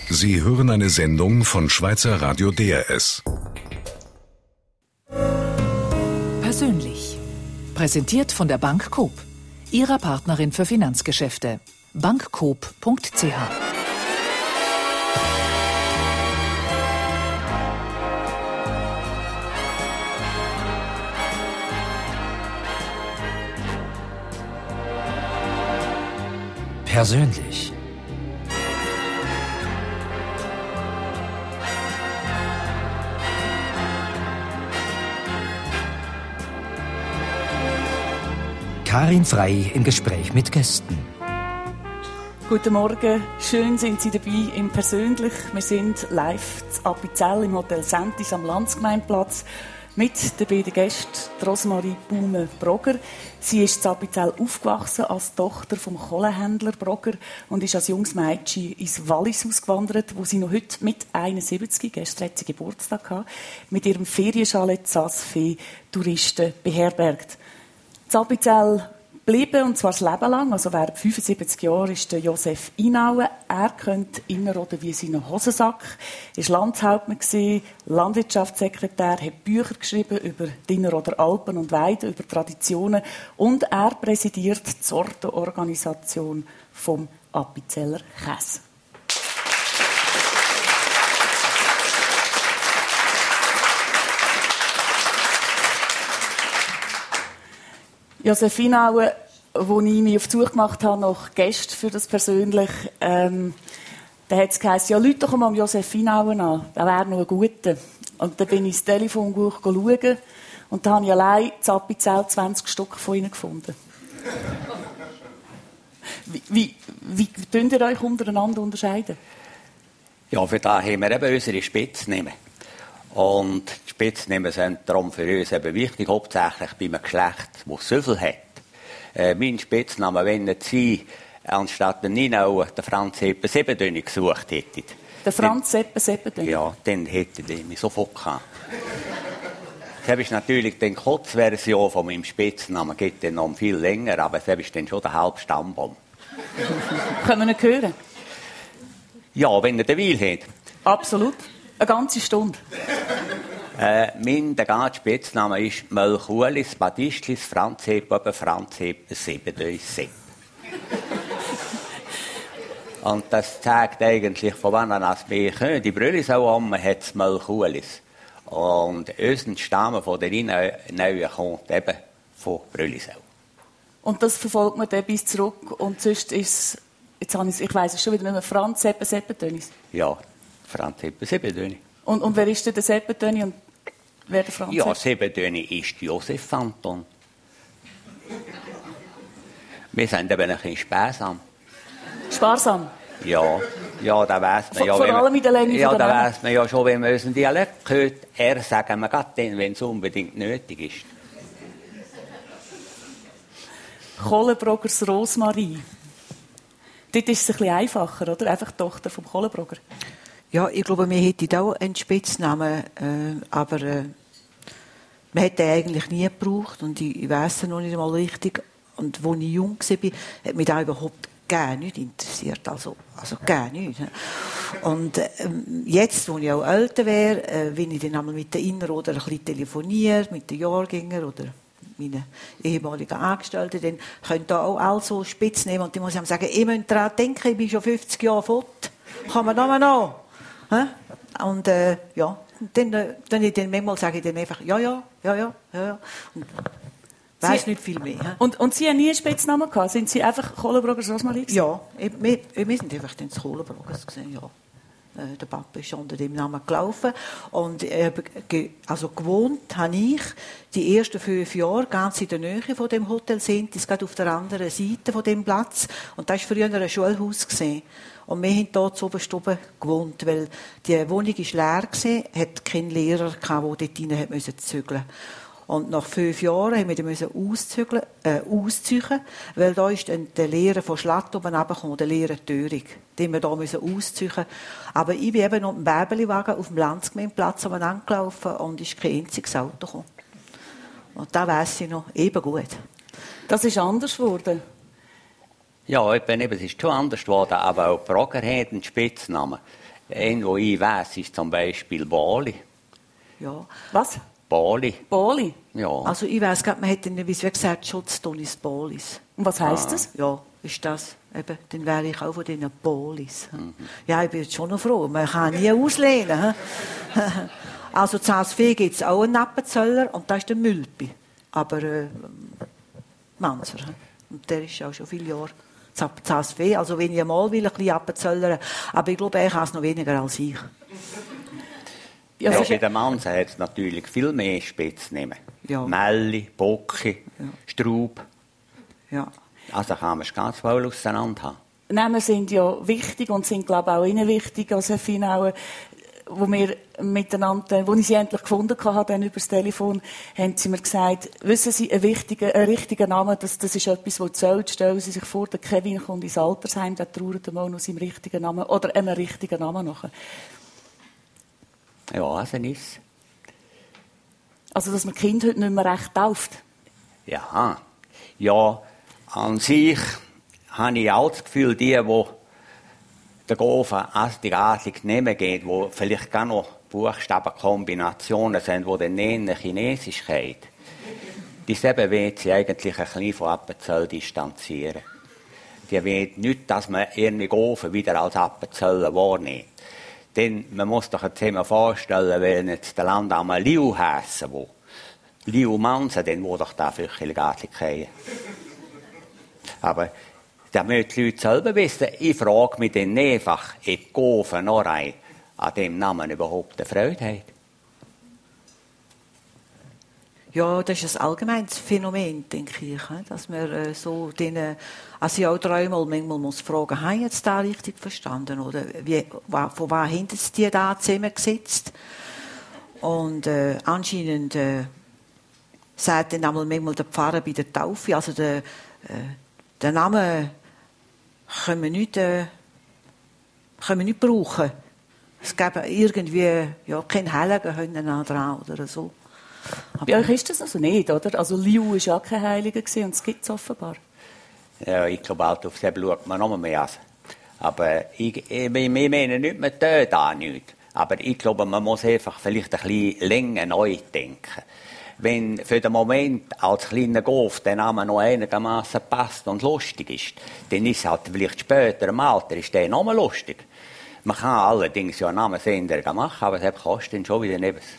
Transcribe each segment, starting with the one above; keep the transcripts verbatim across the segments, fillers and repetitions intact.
Sie hören eine Sendung von Schweizer Radio D R S. Persönlich. Präsentiert von der Bank Coop, Ihrer Partnerin für Finanzgeschäfte. bankcoop punkt c h. Persönlich. Karin Frey im Gespräch mit Gästen. Guten Morgen, schön sind Sie dabei im Persönlich. Wir sind live zu Appenzell im Hotel Sentis am Landsgemeindeplatz mit den beiden Gästen, Rosmarie Baume-Brogger. Sie ist in Appenzell aufgewachsen als Tochter vom Kohlenhändler Brogger und ist als junges Mädchen ins Wallis ausgewandert, wo sie noch heute mit einundsiebzig, gestern hat sie Geburtstag gehabt, mit ihrem Ferienchalet Saas-Fee Touristen beherbergt. In Appenzell geblieben, und zwar das Leben lang. Also während fünfundsiebzig Jahren ist der Josef Inauen. Er kennt Innerrhoden wie seinen Hosensack. Er war Landshauptmann, Landwirtschaftssekretär, hat Bücher geschrieben über die Innerrhoder Alpen und Weiden, über Traditionen. Und er präsidiert die Sortenorganisation vom Appenzeller Käse. Josef Inauen, als ich mich auf die Suche gemacht habe nach Gästen für das persönlich, ähm, da hat es geheißen, ja, Leute doch mal Josef Inauen an, der wäre noch ein guter. Und dann bin ich ins Telefonbuch schauen und da habe ich allein in Appenzell zwanzig Stück von ihnen gefunden. Wie, wie, wie könnt ihr euch untereinander unterscheiden? Ja, für das haben wir eben unsere Spitznamen. Und die Spitznamen sind darum für uns eben wichtig, hauptsächlich bei einem Geschlecht, das Süffel hat. Äh, mein Spitzname, wenn Sie anstatt den Nino den Franz Seppen Sebedöni gesucht hätten. Der Franz Seppen Sebedöni? Ja, dann hätte ich mich sofort gehabt. Das ist natürlich die Kurzversion von meinem Spitznamen, geht dann noch viel länger, aber das ist dann schon der halbe Stammbaum. Können wir ihn hören? Ja, wenn ihr den Weil habt. Absolut. Eine ganze Stunde. Äh, mein der ganze Spitzname ist Melchulis, Badistlis, Franz Sepp, Franz Sepp, Sebedöi Sepp. Und das zeigt eigentlich, von wann an das wir können. Die Brüllisau am hat es Melchulis. Und unser Stamm von der Neuen kommt eben von Brüllisau. Und das verfolgt man dann bis zurück. Und sonst ist es, jetzt habe ich, ich weiss es schon wieder nicht mehr, Franz Sepp Sebedönis. Ja. Franz Sepp Sebedöni. Und, und wer ist denn der Sebedöni und wer der Franz? Ja, Sebedöni ist Josef Anton. Wir sind eben ein bisschen sparsam. Sparsam? Ja, ja, da weiss man ja. Vor allem in der Länge ja, von der da weiss man ja schon, wenn man unseren Dialekt hört. Er sagen wir gerade dann, wenn es unbedingt nötig ist. Kohlenbroggers Rosmarie. Dort ist es ein bisschen einfacher, oder? Einfach die Tochter vom Kohlenbrogger. Ja, ich glaube, wir hätten auch einen Spitznamen, äh, aber äh, man hat den eigentlich nie gebraucht und ich, ich weiss es noch nicht einmal richtig. Und als ich jung war, hat mich das überhaupt gar nicht interessiert, also, also gar nicht. Und äh, jetzt, wo ich auch älter wäre, äh, wenn ich dann einmal mit den Innerrhoder ein bisschen telefoniere, mit den Jahrgängern oder meinen ehemaligen Angestellten, dann können da auch alle so Spitznamen und die muss ich sagen, ich muss daran denken, ich bin schon fünfzig Jahre fort, kann man noch noch. Und äh, ja, dann, äh, dann, dann manchmal sage ich dann einfach, ja, ja, ja, ja, ja. Und weiss nicht viel mehr. Und, und Sie haben nie einen Spitznamen gehabt? Sind Sie einfach Kohlenbroggers Rosmarie? Ja, ich, wir, wir sind einfach den Kohlenbroggers gesehen, ja. Äh, der Papa ist unter dem Namen gelaufen. Und äh, ge, also gewohnt habe ich die ersten fünf Jahre ganz in der Nähe von dem Hotel Sentis, gerade auf der anderen Seite von dem Platz. Und das war früher ein Schulhaus gewesen. Und wir haben dort zu oben gewohnt, weil die Wohnung war leer gewesen, hat keinen Lehrer gehabt, der dort rein musste zügeln. Und nach fünf Jahren haben wir müssen auszügeln, äh, ausziehen, weil da ist dann der Lehrer von Schlatt oben runtergekommen, der Lehrer Thöring. Den wir da müssen ausziehen. Aber ich bin eben noch mit dem Bäbeliwagen auf dem Landsgemeindeplatz angelaufen und ist kein einziges Auto gekommen. Und da weiss ich noch eben gut. Das ist anders geworden. Ja, eben, es ist schon anders geworden, aber auch Brogger hat einen Spitznamen. Ein, wo ich weiss, ist zum Beispiel Bali. Ja. Was? Bali. Bali? Ja. Also ich weiss gerade, man hätte wie gesagt Schutztunis Bolis. Und was heisst das? Ja, ist das. Eben, dann wäre ich auch von diesen Bolis. Mhm. Ja, ich bin jetzt schon noch froh. Man kann nie auslehnen. Also in Saas-Fee gibt es auch einen Appenzöller und das ist der Mülpi. Aber äh, Manser. Und der ist auch schon viele Jahre in Saas-Fee. Also wenn ich mal will, ein bisschen Appenzöllern. Aber ich glaube, er kann es noch weniger als ich. Ja, ja, bei den Mansen hat es natürlich viel mehr Spitznamen. Ja. Melli, Bocki, ja. Straub. Ja. Also kann man es ganz wohl auseinander haben. Namen sind ja wichtig und sind, glaube ich, auch Ihnen wichtig, als Herr Finauer, wo wir miteinander, wo ich Sie endlich gefunden habe, dann über das Telefon, haben Sie mir gesagt, wissen Sie, ein wichtiger, ein richtiger Name, das, das ist etwas, das zählt. Stellen Sie sich vor, der Kevin kommt ins Altersheim, der trauert mal noch seinem richtigen Namen, oder einem richtigen Namen nachher. Ja, also ist. Also, dass man Kind heute nicht mehr recht tauft? Ja, ja, an sich habe ich auch das Gefühl, die, die den Gofen astig-astig nehmen gehen, die vielleicht gar noch Buchstabenkombinationen sind, die dann näher Chinesisch gehen, die selber wollen sie eigentlich ein bisschen von Appenzell distanzieren. Die wollen nicht, dass man irgendwie Gofen wieder als Appenzell wahrnimmt. Denn man muss sich jetzt immer vorstellen, wenn jetzt der Land einmal Liu heissen will, Liu Mansen, dann wo doch da Füchel gar nicht gehen. Aber da müssen die Leute selber wissen. Ich frage mich dann einfach, ob die Gofen noch an dem Namen überhaupt eine Freude haben. Ja, das ist ein allgemeines Phänomen, denke ich, dass man äh, so den, also ich auch dreimal manchmal muss fragen, haben jetzt da richtig verstanden oder wie, von was haben sie die da zusammengesetzt? Und äh, anscheinend äh, sagt dann einmal manchmal der Pfarrer bei der Taufe, also der, äh, der Name können wir nicht, äh, können wir nicht brauchen. Es gibt irgendwie ja, keinen Heiligen dran oder so. Bei euch ist das also nicht, oder? Also Liu war ja kein Heiliger und es gibt es offenbar. Ja, ich glaube, halt auf das schaut man noch mehr an. Aber ich, ich, ich meine nicht, man tut da nichts. Aber ich glaube, man muss einfach vielleicht ein bisschen länger neu denken. Wenn für den Moment als kleiner Gof der Name noch einigermaßen passt und lustig ist, dann ist es halt vielleicht später im Alter ist der noch mal lustig. Man kann allerdings ja einen Namensänderung machen, aber das kostet dann schon wieder nichts.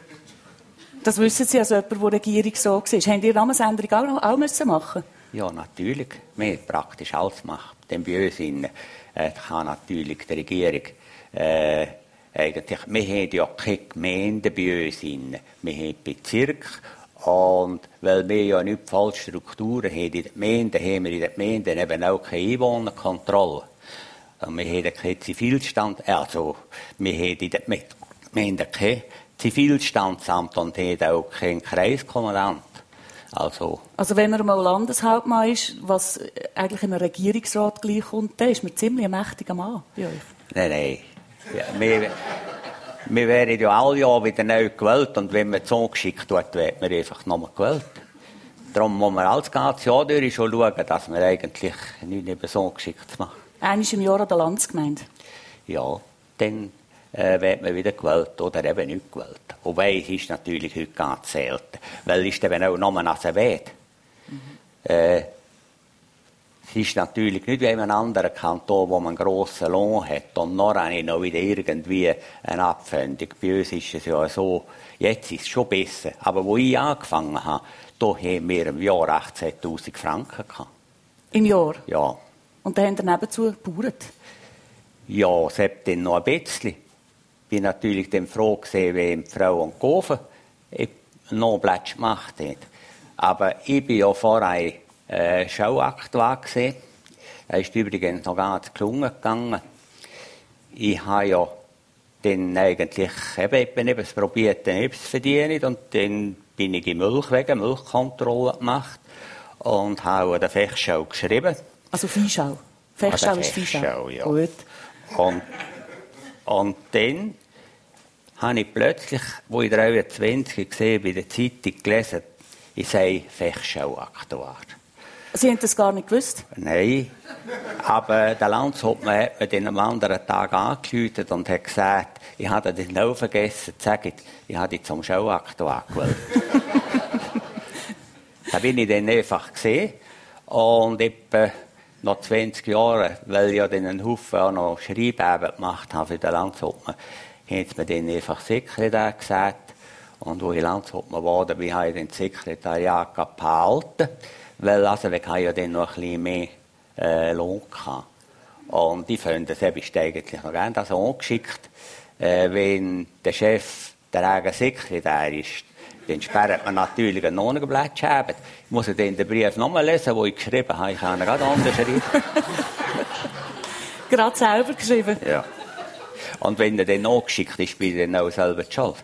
Das wissen Sie, also jemand, der Regierung so war. Haben die Namensänderung auch, noch, auch müssen machen? Ja, natürlich. Wir haben praktisch alles gemacht. Denn bei uns in, äh, kann natürlich die Regierung äh, eigentlich, wir haben ja keine Gemeinde bei uns in. Wir haben Bezirk. Und weil wir ja nicht falsche Strukturen haben in der Gemeinde, haben wir in der Gemeinde eben auch keine Einwohnerkontrolle. Und wir haben keinen Zivilstand, also wir haben in der Gemeinde kein Zivilstandsamt und haben auch keinen Kreiskommandant. Also, also wenn man mal Landeshauptmann ist, was eigentlich in einem Regierungsrat gleichkommt, dann ist man ziemlich ein mächtiger Mann bei euch. Nein, nein. Ja, wir, wir werden ja alle Jahre wieder neu gewählt und wenn man so geschickt wird, wird man einfach nochmal gewählt. Darum muss man alles ganze Jahr durch schon schauen, dass man eigentlich nicht mehr so geschickt macht. Einmal im Jahr an der Landsgemeinde? Ja, dann äh, wird man wieder gewählt oder eben nicht gewählt. Wobei, es ist natürlich heute ganz selten, weil es eben auch nur als er weht. Mhm. Äh, es ist natürlich nicht wie in einem anderen Kanton, wo man einen grossen Lohn hat und noch noch wieder irgendwie eine Abfindung. Bei uns ist es ja so, jetzt ist es schon besser. Aber wo ich angefangen habe, da haben wir im Jahr achtzehntausend Franken gehabt. Im Jahr? Ja. Und dann haben wir nebenzu gebaut? Ja, es hat dann noch ein bisschen. Ich bin natürlich dann froh gewesen, wie die Frau und Gofen noch Platz gemacht haben. Aber ich bin ja vorher äh, Schauaktuar gewesen. Er ist übrigens noch ganz gelungen gegangen. Ich habe ja dann eigentlich eben etwas probiert, etwas zu verdienen. Und dann bin ich in Milch wegen Milchkontrolle gemacht und habe den Fechschau geschrieben. Also Viehschau? Fechschau also ist Viehschau? Ja. Gut. Und, und dann habe ich plötzlich, wo ich dreiundzwanzig gesehen bei der Zeitung gelesen, ich sei Fechschau-Aktuar. Sie haben das gar nicht gewusst? Nein. Aber der Landshauptmann hat mir den am anderen Tag angerufen und hat gesagt, ich habe den noch vergessen zu sagen, ich habe dich zum Showakt angewählt. Da bin ich dann einfach gesehen. Und etwa nach zwanzig Jahren, weil ich ja dann einen Haufen auch noch Schreibarbeit gemacht habe für den Landshauptmann, haben sie mir dann einfach Sekretär gesagt. Und wo ich Landshauptmann geworden bin, habe ich den Sekretariat behalten. Weil also, ich habe ja dann noch ein bisschen mehr äh, Lohn gehabt. Und ich finde, das habe ich eigentlich noch gerne also angeschickt. Äh, wenn der Chef der eigene Sekretär ist, dann sperrt man natürlich ein Nonnenblatt schreiben. Ich muss dann den Brief nochmal lesen, den ich geschrieben habe. Ich kann ihn gerade anders schreiben. Gerade selber geschrieben? Ja. Und wenn er dann nachgeschickt ist, bin ich dann auch selber schuld.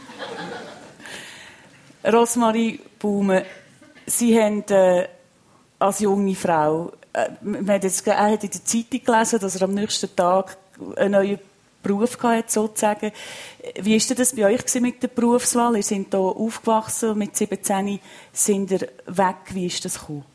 Rosmarie Baume, Sie haben äh, als junge Frau, äh, man hat jetzt, er hat in der Zeitung gelesen, dass er am nächsten Tag einen neuen Beruf hatte, sozusagen. Wie war das bei euch mit der Berufswahl? Ihr seid hier aufgewachsen, mit siebzehn sind ihr weg. Wie ist das gekommen?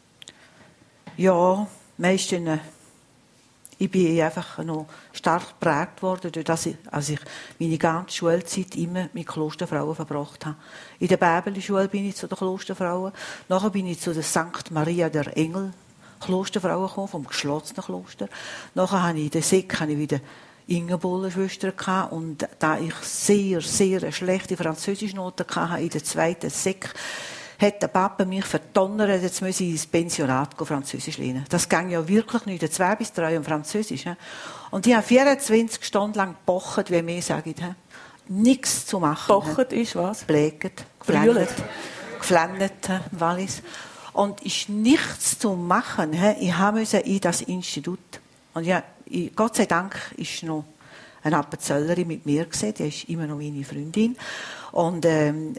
Ja, meistens, ich bin einfach noch stark geprägt worden, dadurch, dass ich, also ich meine ganze Schulzeit immer mit Klosterfrauen verbracht habe. In der Bäbeli-Schule bin ich zu den Klosterfrauen. Nachher bin ich zu der Sankt Maria der Engel Klosterfrauen gekommen, vom geschlossenen Kloster. Nachher habe ich in der Sek habe ich wieder Ingebollenschwestern gehabt. Und da ich sehr, sehr eine schlechte Französischnote hatte in der zweiten Sek, hat der Papa mich verdonnert, jetzt muss ich ins Pensionat Französisch lernen. Das ging ja wirklich nicht, der zwei bis drei um Französisch. Und ich habe vierundzwanzig Stunden lang gebocht, wie mir sagen. Nichts zu machen. Bochert ist was? Bläget, geflennet, geflennet, Wallis. Und ist nichts zu machen. Ich musste in das Institut. Und ja, Gott sei Dank ist noch eine Appenzellerin mit mir gesehen, die ist immer noch meine Freundin. Und ähm,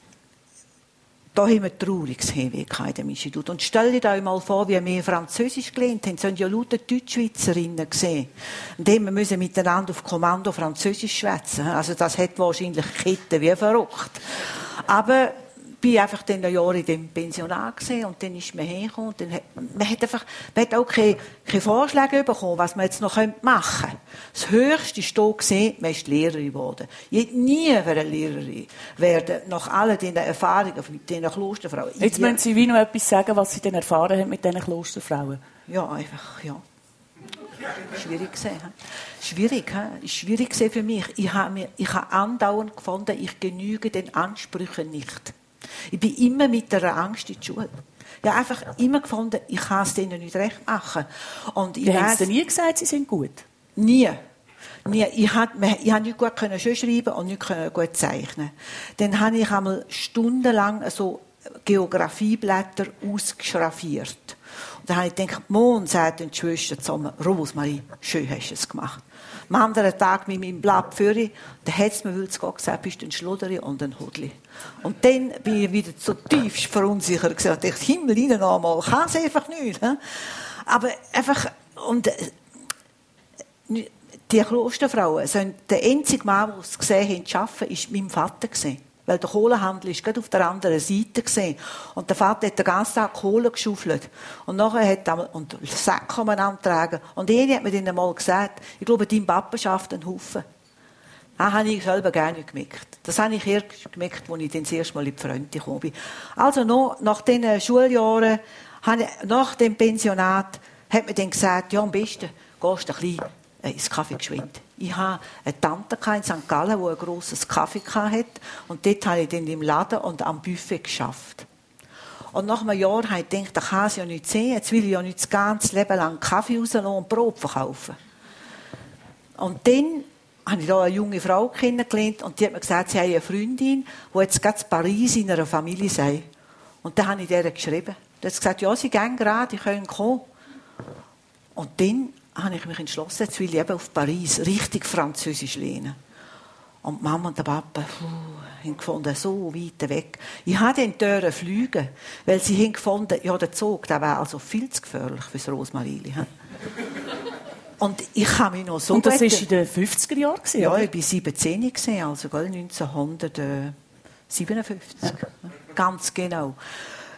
da haben wir ein trauriges Heimweh in dem Institut. Und stellt euch mal vor, wie wir Französisch gelernt haben. Es sind ja lauter Deutschschweizerinnen gesehen. Und die müssen miteinander auf Kommando Französisch schwätzen. Also das hat wahrscheinlich Ketten wie verrückt. Aber ich war einfach dann ein Jahr in dem Pensionat gesehen und dann ist man hergekommen. Und dann hat, man hat einfach, man hat auch keine, keine Vorschläge bekommen, was man jetzt noch machen könnte. Das Höchste ist da gesehen, man ist Lehrerin geworden. Ich hätte nie eine Lehrerin werden, nach all diesen Erfahrungen mit diesen Klosterfrauen. Jetzt müssen Sie wie noch etwas sagen, was Sie denn erfahren haben mit diesen Klosterfrauen. Ja, einfach, ja. Schwierig gesehen. Schwierig, he? Schwierig gesehen für mich. Ich habe mir, ich habe andauernd gefunden, ich genüge den Ansprüchen nicht. Ich bin immer mit einer Angst in die Schule. Ich habe einfach immer gefunden, ich kann es denen nicht recht machen. Und ich Wie haben Sie nie gesagt, Sie sind gut? Nie. Nie. Ich konnte nicht gut schön schreiben und nicht gut zeichnen. Dann habe ich einmal stundenlang so Geografieblätter ausgeschraffiert. Und dann habe ich gedacht, morgen sagt die Schwester zusammen, Rosmarie, schön hast du es gemacht. Am anderen Tag mit meinem Blatt führe, dann hat es mir Gott gesagt, bist du ein Schluderi und ein Hudli. Und dann bin ich wieder so tiefst verunsichert gewesen. Ich dachte, Himmel, rein einmal, kann es einfach nicht. He? Aber einfach, und die Klosterfrauen, der einzige Mann, der es gesehen haben, zu arbeiten, war mein Vater gewesen. Weil der Kohlehandel ist gerade auf der anderen Seite gesehen. Und der Vater hat den ganzen Tag Kohle geschaufelt. Und nachher hat er, und Säcke antragen. Und einer hat mir dann einmal gesagt, ich glaube, dein Papa schafft einen Haufen. Das habe ich selber gar nicht gemerkt. Das habe ich erst gemerkt, als ich dann das erste Mal in die Freunde gekommen bin. Also noch, nach diesen Schuljahren, nach dem Pensionat, hat mir dann gesagt, ja, am besten gehst du ein bisschen ins Kaffee geschwind. Ich hatte eine Tante in Sankt Gallen, die ein grosses Kaffee hatte. Und dort habe ich dann im Laden und am Buffet geschafft. Und nach einem Jahr habe ich gedacht, das kann es ja nicht sehen. Jetzt will ich ja nicht das ganze Leben lang Kaffee rauslassen und Brot verkaufen. Und dann habe ich da eine junge Frau kennengelernt und die hat mir gesagt, sie hat eine Freundin, die jetzt gerade in Paris in einer Familie sei. Und dann habe ich der geschrieben. Die hat gesagt, ja, sie gehen gerade, ich können kommen. Und dann habe ich mich entschlossen, jetzt will ich eben auf Paris richtig Französisch lernen. Und die Mama und der Papa puh, haben gefunden, so weit weg. Ich habe dann dürfen fliegen, weil sie haben gefunden, ja, der Zug, der wäre also viel zu gefährlich für das Rosmarili. Und ich habe mich noch so... Und das war in den fünfziger Jahren? Ja, ich war siebzehn, also neunzehnhundertsiebenundfünfzig. Ganz genau.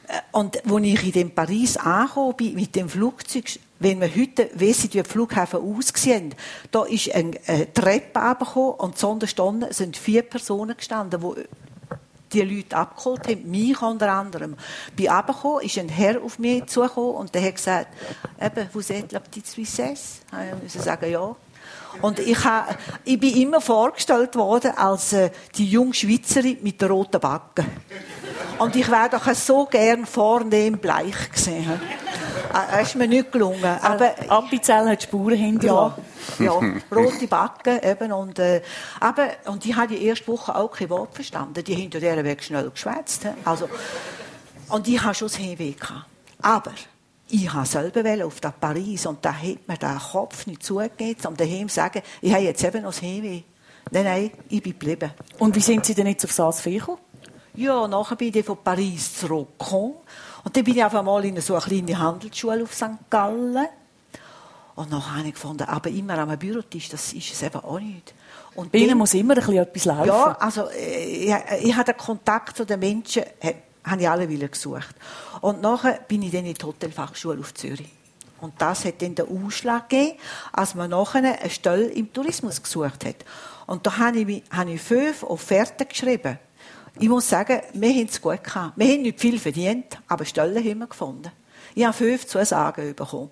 Und als ich in dem Paris angekommen bin, mit dem Flugzeug, wenn wir heute wissen, wie die Flughafen aussehen, da ist eine, eine Treppe runtergekommen und Sonderstunde sind vier Personen gestanden, die die Leute abgeholt haben, mich unter anderem. Bin runtergekommen, ist ein Herr auf mich zugekommen und der hat gesagt, eben, vous êtes la petite Suissesse? Ich musste sagen, ja. Und ich, ha, ich bin immer vorgestellt worden als äh, die junge Schweizerin mit den roten Backen. Und ich wäre doch so gern vornehm bleich gesehen. Das ist mir nicht gelungen. Aber Appenzell hat Spuren hinterlassen. Ja, ja, rote Backen eben. Und, äh, aber, und die habe die erste Woche auch kein Wort verstanden. Die haben hinter dieser Weg schnell geschwätzt. Also, und ich hatte schon das Heimweh gehabt. Aber ich wollte selber auf das Paris und da hat mir der Kopf nicht zugegeben, um daheim zu sagen, ich habe jetzt eben noch das Heimweh. Nein, nein, ich bin geblieben. Und wie sind Sie denn jetzt auf Saas Fee gekommen? Ja, nachher bin ich von Paris zurückgekommen. Und dann bin ich auf einmal in so eine kleine Handelsschule auf Sankt Gallen. Und nachher habe ich gefunden, aber immer am Bürotisch, das ist es eben auch nicht. Und bei Ihnen muss immer ein bisschen etwas laufen. Ja, also ich, ich habe den Kontakt zu den Menschen, habe ich alle wieder gesucht. Und nachher bin ich dann in die Hotelfachschule auf Zürich. Und das hat dann den Ausschlag gegeben, als man nachher eine Stelle im Tourismus gesucht hat. Und da habe ich, habe ich fünf Offerten geschrieben. Ich muss sagen, wir haben es gut gehabt. Wir haben nicht viel verdient, aber Stellen haben wir gefunden. Ich habe fünf Zusagen bekommen.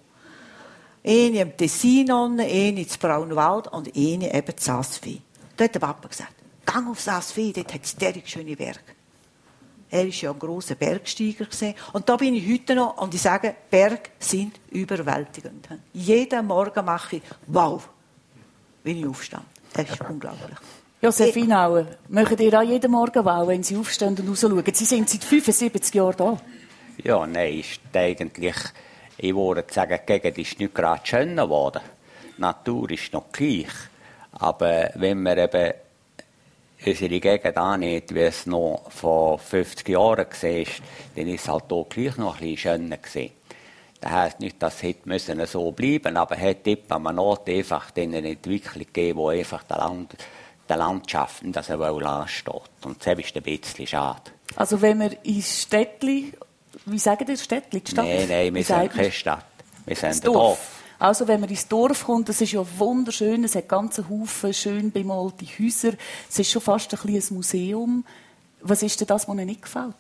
Eine im Tessin, eine in Braunwald und eine eben in Saas Fee. Da hat der Papa gesagt, gang auf Saas Fee, dort hat es derig schöne Berge. Er war ja ein grosser Bergsteiger. Und da bin ich heute noch und ich sage, Berge sind überwältigend. Jeden Morgen mache ich wow, wenn ich aufstehe. Das ist unglaublich. Josef Inauer, machen ihr auch jeden Morgen wow, wenn Sie aufstehen und rausschauen? Sie sind seit fünfundsiebzig Jahren da. Ja, nein, ist eigentlich, ich würde sagen, die Gegend ist nicht gerade schöner geworden. Die Natur ist noch gleich. Aber wenn man eben unsere Gegend annimmt, wie es noch vor fünfzig Jahren war, dann ist es halt hier gleich noch ein bisschen schöner gewesen. Das heisst nicht, dass es hätte so bleiben müssen, aber es hat an einem Ort einfach eine Entwicklung gegeben, wo einfach der, Land, der Landschaft das wohl ansteht. Und das ist ein bisschen schade. Also wenn wir ins Städtli, wie sagen ihr Städtli, die Stadt? Nein, nein, wir sind keine Stadt. Wir sind ein Dorf. Dorf. Also wenn man ins Dorf kommt, das ist ja wunderschön, es hat ganze Haufen schön bemalte Häuser, es ist schon fast ein kleines Museum. Was ist denn das, was Ihnen nicht gefällt?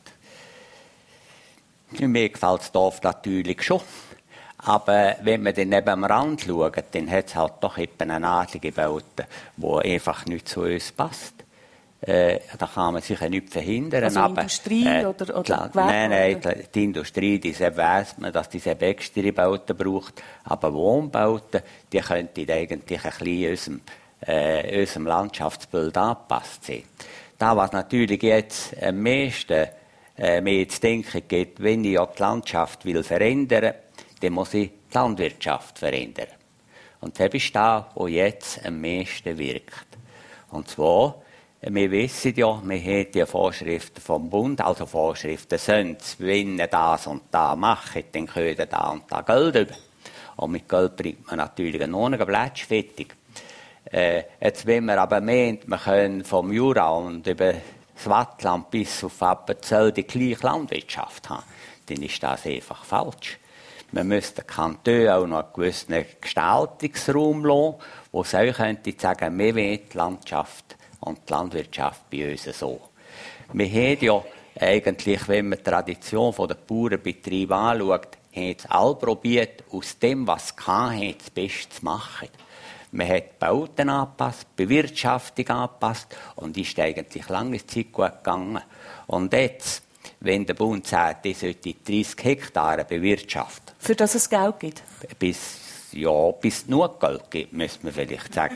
Mir gefällt das Dorf natürlich schon. Aber wenn man dann neben am Rand schaut, dann hat es halt doch eben eine adlige Baute, die einfach nicht zu uns passt. Äh, da kann man sicher nicht verhindern. Also aber, Industrie äh, oder, oder klar, Gewerbe? Nein, nein, oder? Die Industrie, die weiss man, dass diese extra Bauten braucht. Aber Wohnbauten, die könnten eigentlich ein bisschen unserem, äh, unserem Landschaftsbild angepasst sein. Da, was natürlich jetzt am meisten äh, mir zu denken gibt, wenn ich ja die Landschaft will verändern, dann muss ich die Landwirtschaft verändern. Und das ist da, wo jetzt am meisten wirkt. Und zwar, wir wissen ja, wir haben die Vorschriften vom Bund, also Vorschriften sind, wenn ihr das und das macht, dann könnt ihr da und da Geld über. Und mit Geld bringt man natürlich noch einen Plätsch fertig. Äh, jetzt, wenn wir aber meint, wir können vom Jura und über das Wattland bis auf Appenzell die gleiche Landwirtschaft haben, dann ist das einfach falsch. Wir müssen den Kanton auch noch einen gewissen Gestaltungsraum lassen, wo sie auch könnte sagen, wir wollen die Landschaft und die Landwirtschaft bei uns so. Wir haben ja eigentlich, wenn man die Tradition der Bauernbetriebe anschaut, haben sie alle probiert, aus dem, was sie hatten, das Beste zu machen. Man hat die Bauten angepasst, die Bewirtschaftung angepasst und ist eigentlich lange Zeit gut gegangen. Und jetzt, wenn der Bund sagt, er sollte dreißig Hektare bewirtschaften. Für das es Geld gibt? Bis, ja, bis es nur Geld gibt, müsste man vielleicht sagen.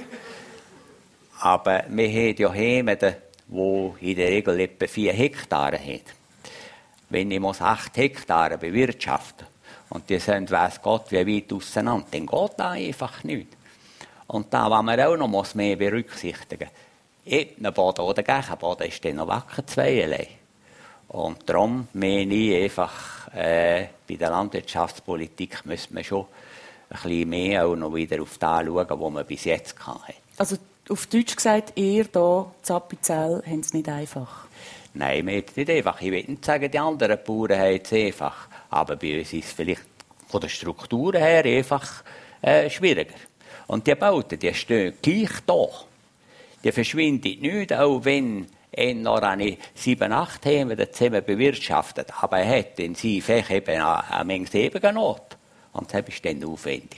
Aber wir haben ja Heime, die in der Regel etwa vier Hektare haben. Wenn ich muss acht Hektare bewirtschaften und die sind, weiss Gott, wie weit auseinander, dann geht das einfach nicht. Und da, was man auch noch mehr berücksichtigen muss, eben Boden oder Gegenboden ist dann noch wacker zweierlei. Und darum meine ich einfach, äh, bei der Landwirtschaftspolitik müssen wir schon ein bisschen mehr auch noch wieder auf das schauen, was man bis jetzt hatte. Also auf Deutsch gesagt, ihr hier in Appenzell haben es nicht einfach? Nein, wir haben es nicht einfach. Ich will nicht sagen, die anderen Bauern haben es einfach. Aber bei uns ist es vielleicht von der Struktur her einfach äh, schwieriger. Und die Bauten, die stehen gleich da. Die verschwinden nicht, auch wenn er noch eine sieben, acht haben wir zusammen bewirtschaftet. Aber er hat in seinem Fach eben eine Menge Ebengenoten. Und das ist dann aufwendig.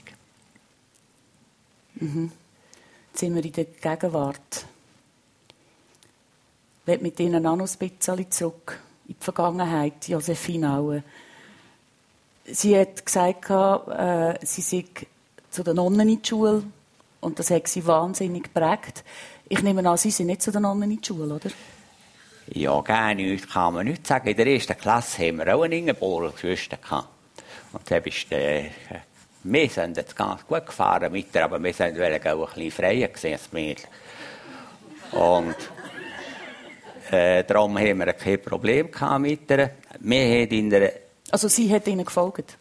Mhm. Jetzt sind wir in der Gegenwart. Ich will mit Ihnen auch noch ein bisschen zurück in die Vergangenheit, Josephine Aue. Sie hat gesagt, äh, sie sei zu den Nonnen in die Schule und das hat sie wahnsinnig geprägt. Ich nehme an, Sie sind nicht zu den Nonnen in die Schule, oder? Ja, gar nicht, kann man nicht sagen. In der ersten Klasse haben wir auch einen Ingeborger Geschwister gehabt. Und das ist, äh, wir sind jetzt ganz gut gefahren mit ihr, aber wir sind auch ein bisschen freier gewesen als Mädchen. Und äh, darum haben wir kein Problem gehabt mit ihr. Wir haben in der Also Sie hat Ihnen gefolgt?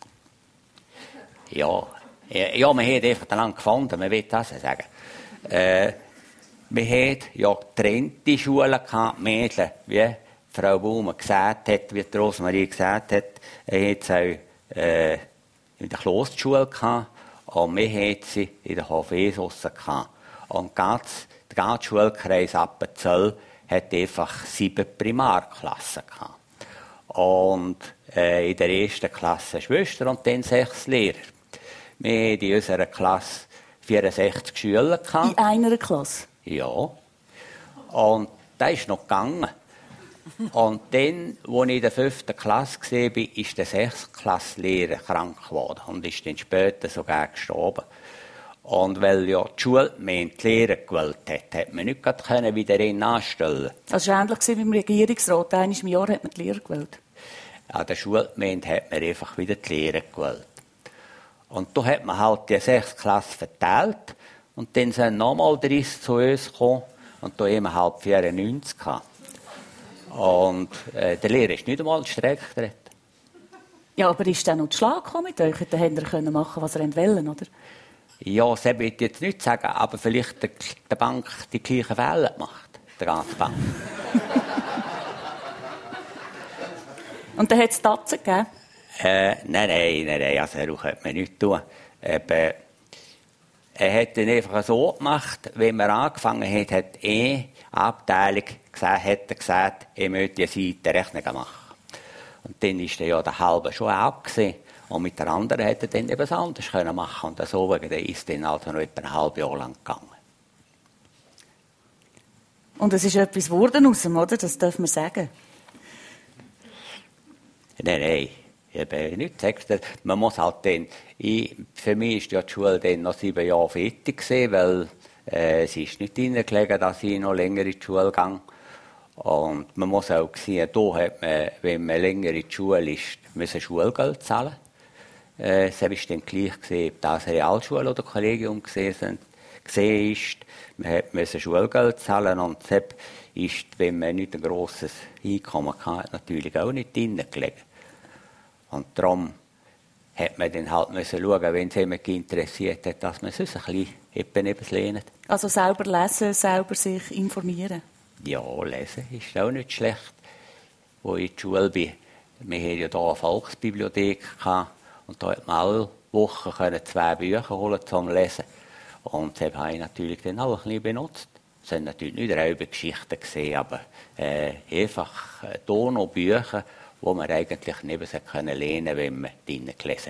Ja, ja, wir haben einfach lang gefunden, man will das sagen. Äh, wir hatten ja getrennte Schulen gehabt, Mädchen, wie Frau Baumann gesagt hat, wie Rosmarie gesagt hat. Er hat sie auch äh, in der Klosterschule gehabt und wir hatten sie in der H V S gehabt. Und ganz, der ganze Schulkreis Appenzell hat einfach sieben Primarklassen gehabt. Und äh, in der ersten Klasse Schwestern und dann sechs Lehrer. Wir hatten in unserer Klasse vierundsechzig Schüler gehabt. In einer Klasse? Ja. Und das ist noch gegangen. Und dann, als ich in der fünften Klasse war, ist der Sechstklasslehrer krank geworden und ist dann später sogar gestorben. Und weil ja die Schulgemeinde die Lehrer gewählt hat, hat man nicht gerade wieder ihn anstellen. Das war ähnlich wie beim Regierungsrat. Einmal im Jahr hat man die Lehrer gewählt. An der Schulgemeinde hat man einfach wieder die Lehrer gewählt. Und da hat man halt die sechs Klassen verteilt. Und dann sind nochmal dreißig zu uns gekommen. Und da haben wir halt vierundneunzig gehabt. Und äh, der Lehrer ist nicht einmal in die Strecke getreten. Ja, aber ist dann noch zu Schlag gekommen mit euch? Dann hätte er machen, was er wollte, oder? Ja, das will ich jetzt nicht sagen, aber vielleicht der, der Bank die gleichen Fehler macht. Der ganze Bank. Und dann hat es Tatzen gegeben? Äh, nein, nein, nein, nein, also er könnte man nicht tun. Eben, er hat dann einfach so gemacht, wenn man angefangen hat, hat eine Abteilung gesagt, hat er gesagt, er möchte eine Seitenrechnung machen. Und dann ist er ja der halbe schon abgesehen. Und mit der anderen hätte er dann etwas anderes können machen. Und so ist dann also noch etwa ein halbes Jahr lang gegangen. Und es ist etwas geworden aus ihm, oder? Das darf man sagen. Nein, nein. Eben nicht gesagt. Man muss halt dann, ich, für mich ist ja die Schule dann noch sieben Jahre fertig gewesen, weil äh, es ist nicht hineingelegen, dass ich noch länger in die Schule gehe. Und man muss auch sehen, da hat man, wenn man länger in die Schule ist, müssen Schulgeld zahlen. Äh, es war dann gleich gewesen, ob das Realschule oder Kollegium gesehen ist. Man musste Schulgeld zahlen und es ist, wenn man nicht ein grosses Einkommen hatte, natürlich auch nicht drinnen gelegen. Und darum hat man dann halt müssen schauen, wenn es jemand interessiert hat, dass man sonst ein bisschen etwas lernt. Also selber lesen, selber sich informieren? Ja, lesen ist auch nicht schlecht. Als ich in der Schule bin, wir hatten ja hier eine Volksbibliothek gehabt, und da konnte man alle Wochen zwei Bücher holen zum Lesen. Und das habe ich natürlich dann auch ein bisschen benutzt. Es sind natürlich nicht Räubergeschichten gesehen, aber äh, einfach äh, hier noch Bücher, die man eigentlich neben sich lernen können, wenn man drinnen gelesen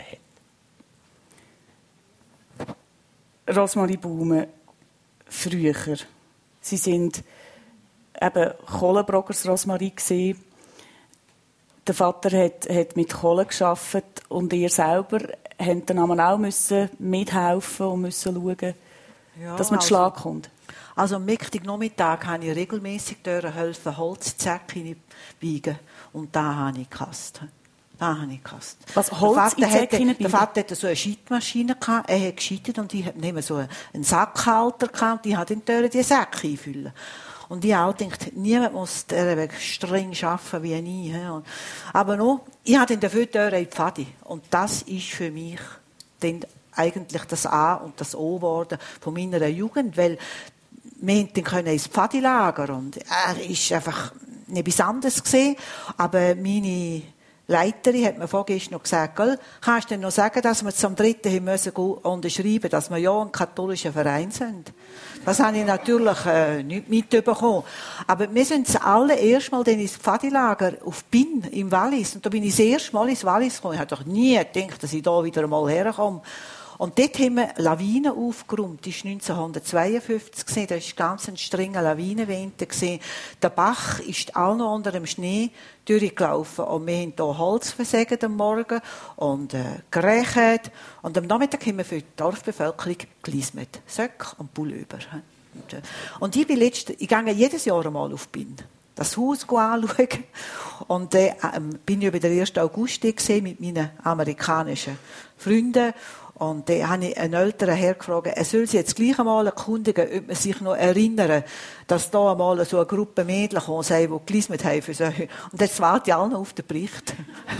hat. Rosmarie Baumann, früher. Sie sind eben Kohlenbrockers Rosmarie gewesen. Der Vater hat, hat mit Kohle gearbeitet und ihr selber habt dann auch müssen mithelfen und müssen schauen, ja, dass man zu Schlag kommt. Also am Mittwoch-Nachmittag habe ich regelmässig helfen, Holzsäcke wiegen. Und da habe ich gehasst. Da habe ich gehasst. Was, Holz in Säcke hatte, Der Vater hatte so eine Scheitmaschine gehabt. Er hat gescheitert und ich hatte so einen Sackhalter gehabt. Und ich habe dann die Säcke einfüllen. Und ich auch gedacht, niemand muss streng arbeiten wie ich. Aber noch, ich habe dann dafür die in die Pfadi. Und das ist für mich dann eigentlich das A und das O geworden von meiner Jugend, weil wir dann ins Pfadilager und er ist einfach etwas anderes gesehen. Aber meine Leiterin hat mir vorgestern noch gesagt, gell, kannst du denn noch sagen, dass wir zum dritten hin müssen unterschreiben, dass wir ja ein katholischer Verein sind? Das habe ich natürlich äh, nicht mitbekommen. Aber wir sind das allererste Mal dann ins Pfadilager auf Pinn im Wallis. Und da bin ich das erste Mal ins Wallis gekommen. Ich habe doch nie gedacht, dass ich da wieder einmal herkomme. Und dort haben wir Lawinen aufgeräumt. Das war neunzehnhundertzweiundfünfzig. Das war ganz ein strenger Lawinenwinter. Der Bach ist all noch unter dem Schnee durchgelaufen. Und wir haben hier Holz versägt am Morgen und äh, gerächt. Und am Nachmittag haben wir für die Dorfbevölkerung gelismet. Söcke und Pullover. Und, äh, und ich bin letzt, ich gehe jedes Jahr einmal auf Pinn. Das Haus anschauen. Und äh, bin ich über den ersten August gesehen mit meinen amerikanischen Freunden. Und dann habe ich einen älteren Herr gefragt, er soll sich jetzt gleich einmal erkundigen, ob man sich noch erinnern, dass da einmal so eine Gruppe Mädchen kam, die gelismet haben für sich. Und jetzt warte ich alle noch auf den Bericht.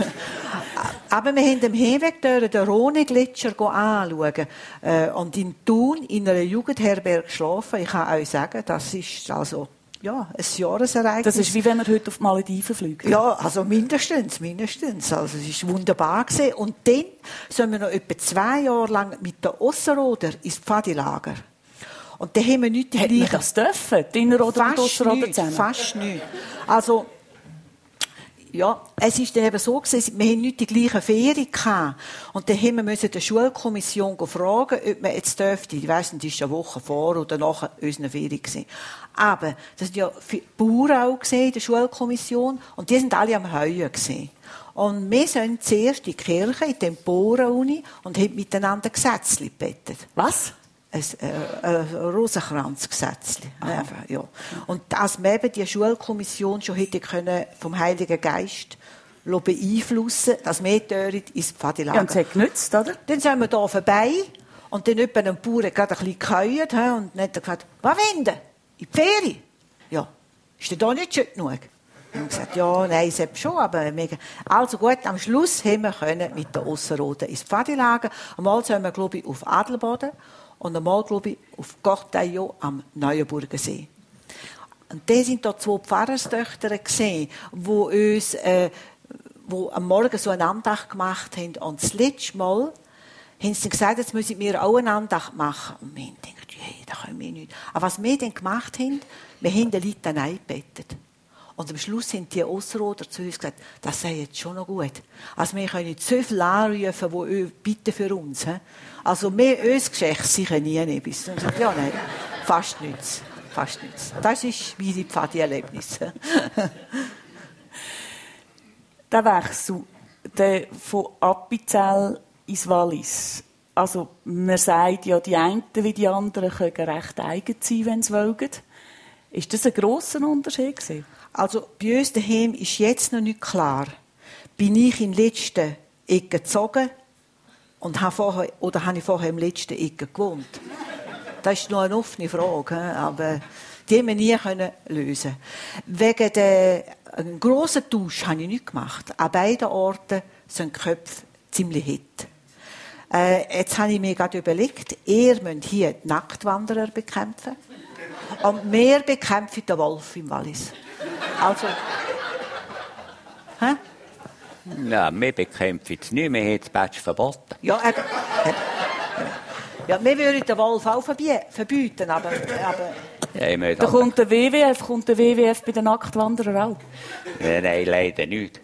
Aber wir haben am Heeweg den Rhone-Gletscher anschauen und in Thun in einer Jugendherberge geschlafen. Ich kann euch sagen, das ist also ja, ein Jahresereignis. Das ist wie wenn wir heute auf die Malediven fliegen. Ja, also mindestens, mindestens. Also es war wunderbar gewesen. Und dann sind wir noch etwa zwei Jahre lang mit den Ossenroder ins Pfadilager. Und da haben wir nicht die gleichen... Hätten wir das dürfen? Die Innerroder und Ossenroder zusammen? Fast nicht. Also, ja, es ist dann eben so gewesen, wir haben nicht die gleichen Ferien gehabt. Und dann haben wir der Schulkommission fragen, ob man jetzt dürfte. Ich weiss nicht, das war eine Woche vor oder nach unseren Ferien gewesen. Aber das waren ja Bauern auch in der Schulkommission und die sind alle am Heuen gewesen. Und wir sind zuerst in die Kirche, in den Bauernuni und haben miteinander Gesetzli gebettet. Was? Ein, äh, ein Rosenkranzgesetzli. Ja. Und dass wir eben die Schulkommission schon hätte können vom Heiligen Geist beeinflussen, dass wir dort ins Pfadilager. Ja, und es hat genützt, oder? Dann sind wir da vorbei und dann jemand ein Bauer gerade ein bisschen geheuert und dann hat er gesagt, was wollen Sie? In die Ferien? Ja. Ist denn da nicht schön genug? Wir haben gesagt, ja, nein, selbst schon, aber mega. Also gut, am Schluss haben wir können mit den Ossenroden ins Pfadilager. Einmal sind wir, glaube ich, auf Adelboden und einmal, glaube ich, auf Corteillo am Neuenburger See. Und da sind da zwei Pfarrerstöchter gesehen, die uns, äh, wo am Morgen so eine Andacht gemacht haben. Und das letzte Mal haben sie gesagt, jetzt müssen wir auch eine Andacht machen. Und wir haben gedacht, hey, das können wir nicht. Aber was wir dann gemacht haben, wir haben den Leuten eingebettet. Und am Schluss haben die Ossenroder zu uns gesagt, das sei jetzt schon noch gut. Also wir können nicht so viel anrufen, die bitten für uns. He? Also mehr uns Geschäft sicher nie etwas. Und ich gesagt, ja, nein, fast nichts. Fast nichts. Das ist wie die Pfadi-Erlebnisse. Der Wechsel der von Appenzell ins Wallis. Also, man sagt ja, die einen wie die anderen können recht eigen sein, wenn sie wollen. Ist das ein grosser Unterschied gewesen? Also, bei uns daheim ist jetzt noch nicht klar. Bin ich in der letzten Ecke gezogen und habe vorher, oder habe ich vorher im letzten Ecke gewohnt? Das ist noch eine offene Frage, aber die wir nie lösen können. Wegen der einen grossen Tausch habe ich nicht gemacht. An beiden Orten sind die Köpfe ziemlich hit. Äh, jetzt habe ich mir gerade überlegt, ihr müsst hier die Nacktwanderer bekämpfen und wir bekämpfen den Wolf im Wallis. Also, hä? Nein, wir bekämpfen es nicht, wir haben das Batsch verboten. Ja, eben. Ja, wir würden den Wolf auch verbieten, aber... aber ja, da kommt der W W F, kommt der W W F bei den Nacktwanderern auch? Nein, nein, leider nicht.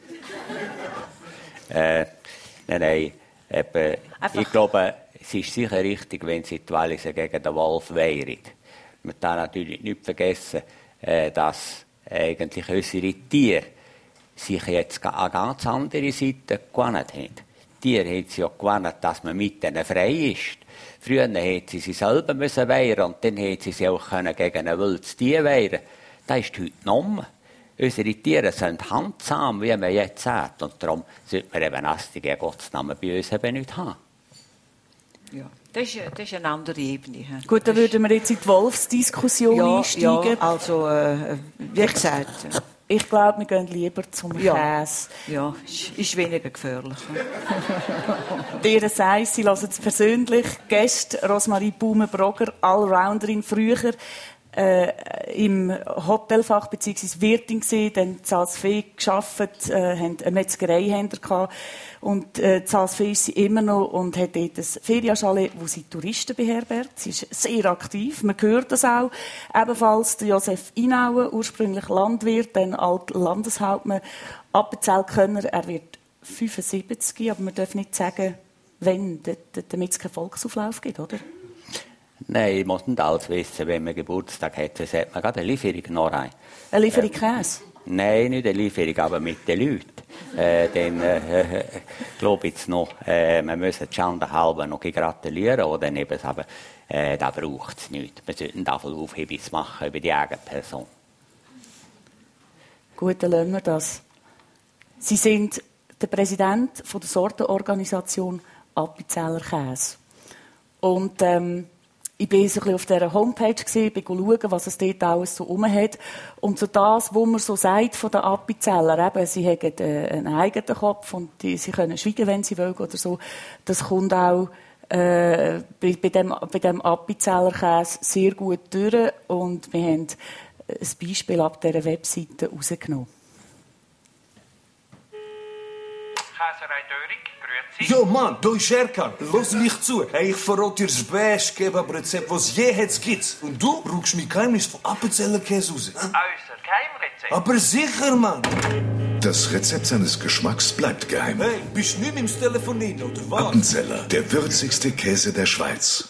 äh, nein, nein. Eben, ich glaube, es ist sicher richtig, wenn sie die Walliser gegen den Wolf wehren. Man darf natürlich nicht vergessen, äh, dass eigentlich unsere Tiere sich jetzt an ganz andere Seite gewohnt haben. Die Tiere haben sie ja gewohnt, dass man mit ihnen frei ist. Früher hätten sie sich selber müssen wehren und dann hätten sie sich auch gegen ein wildes Tier wehren. Das ist heute genommen. Unsere Tiere sind handsam, wie man jetzt sagt. Und darum sollte man eben Astige Gottes Namen bei uns eben nicht haben. Ja, das ist, das ist eine andere Ebene. Gut, dann würden wir jetzt in die Wolfsdiskussion ja, einsteigen. Ja, also, äh, wie gesagt... Ich glaube, wir gehen lieber zum ja. Käse. Ja, ist, ist weniger gefährlich. Ihr sagt, Sie hören es persönlich. Gäste Rosmarie Baume-Brogger, Allrounderin früher. äh, im Hotelfach bzw. Wirtin gewesen, dann in Salzfee gearbeitet, äh, haben eine Metzgereihändler gehabt. Und äh, in Salzfee ist sie immer noch und hat dort ein Ferienchalet, wo sie Touristen beherbergt. Sie ist sehr aktiv, man hört das auch. Ebenfalls der Josef Inauer, ursprünglich Landwirt, dann alt Landeshauptmann, Appenzell-Könner. Er wird fünfundsiebzig, aber man darf nicht sagen, wenn, damit es keinen Volksauflauf gibt, oder? Nein, ich muss nicht alles wissen. Wenn man Geburtstag hat, dann hat man gerade eine Lieferung noch rein. Eine Lieferung Käse? Nein, nicht eine Lieferung, aber mit den Leuten. Äh, dann äh, äh, glaube ich jetzt noch, äh, wir müssen die Schande halber noch gratulieren oder eben, aber äh, da braucht es nichts. Wir sollten da voll Aufhebens machen über die eigene Person. Gut, dann lassen wir das. Sie sind der Präsident von der Sortenorganisation Appenzeller Käse. Und ähm, ich war so ein bisschen auf dieser Homepage, gewesen, bin schauen, was es dort alles so rum hat. Und so das, was man so sagt von den Appenzeller, eben, sie haben äh, einen eigenen Kopf und die, sie können schweigen, wenn sie wollen oder so, das kommt auch äh, bei, bei dem, bei dem Appenzeller Käse sehr gut durch. Und wir haben ein Beispiel ab dieser Webseite rausgenommen. Käserei Döring, grüezi. Jo Mann, du ist Erkan. Los mich zu. Hey, ich verrate dir das beste Kebab-Rezept, was es je gibt. Und du brauchst mein Geheimnis von Appenzeller Käse raus. Hm? Unser Geheimrezept. Aber sicher, Mann. Das Rezept seines Geschmacks bleibt geheim. Hey, bist du nicht mit dem Telefonieren, oder was? Appenzeller, der würzigste Käse der Schweiz.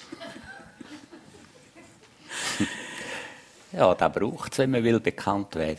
Ja, da braucht es, wenn man will, bekannt werden.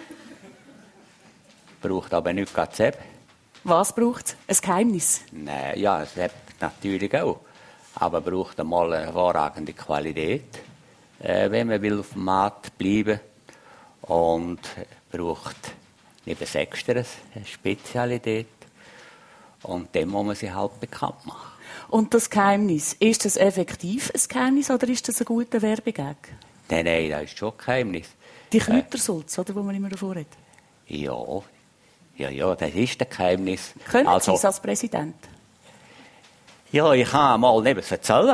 Braucht aber nicht gerade selbst. Was braucht es? Ein Geheimnis? Nein, ja, es hat natürlich auch. Aber braucht einmal eine hervorragende Qualität, äh, wenn man will auf dem Markt bleiben. Und braucht neben Sechsteres eine Spezialität. Und dann muss man sie halt bekannt machen. Und das Geheimnis, ist das effektiv ein Geheimnis oder ist das ein guter Werbegag? Nein, nein, das ist schon ein Geheimnis. Die Kräutersulz, oder, wo man immer davor hat? Ja, ja, ja, das ist das Geheimnis. Können also, Sie es als Präsident? Ja, ich kann mal neben erzählen.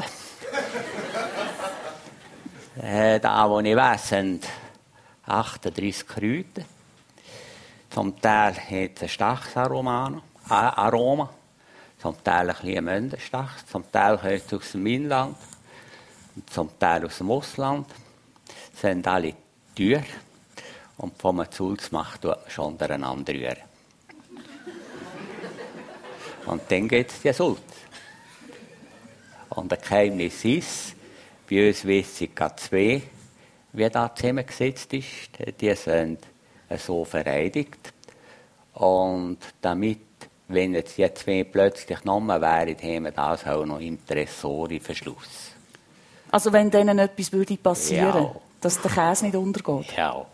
äh, da, wo ich weiß, sind achtunddreissig Kräuter. Zum Teil hat es ein starkes Aroma, Aroma. Zum Teil ein bisschen Möndenstach. Zum Teil kommt es aus dem Inland. Zum Teil aus dem Ausland. Das sind alle teuer. Und wenn man Sulz macht, tut man schon untereinander rühren. Und dann geht es die Sulz. Und das Geheimnis ist, bei uns weiss ich gerade zwei, wie das zusammengesetzt ist. Die sind so vereidigt. Und damit, wenn jetzt die zwei plötzlich genommen wären, haben wir das auch noch im Tresor im Verschluss. Also wenn denen etwas würde passieren, Ja. dass der Käse nicht untergeht? Ja.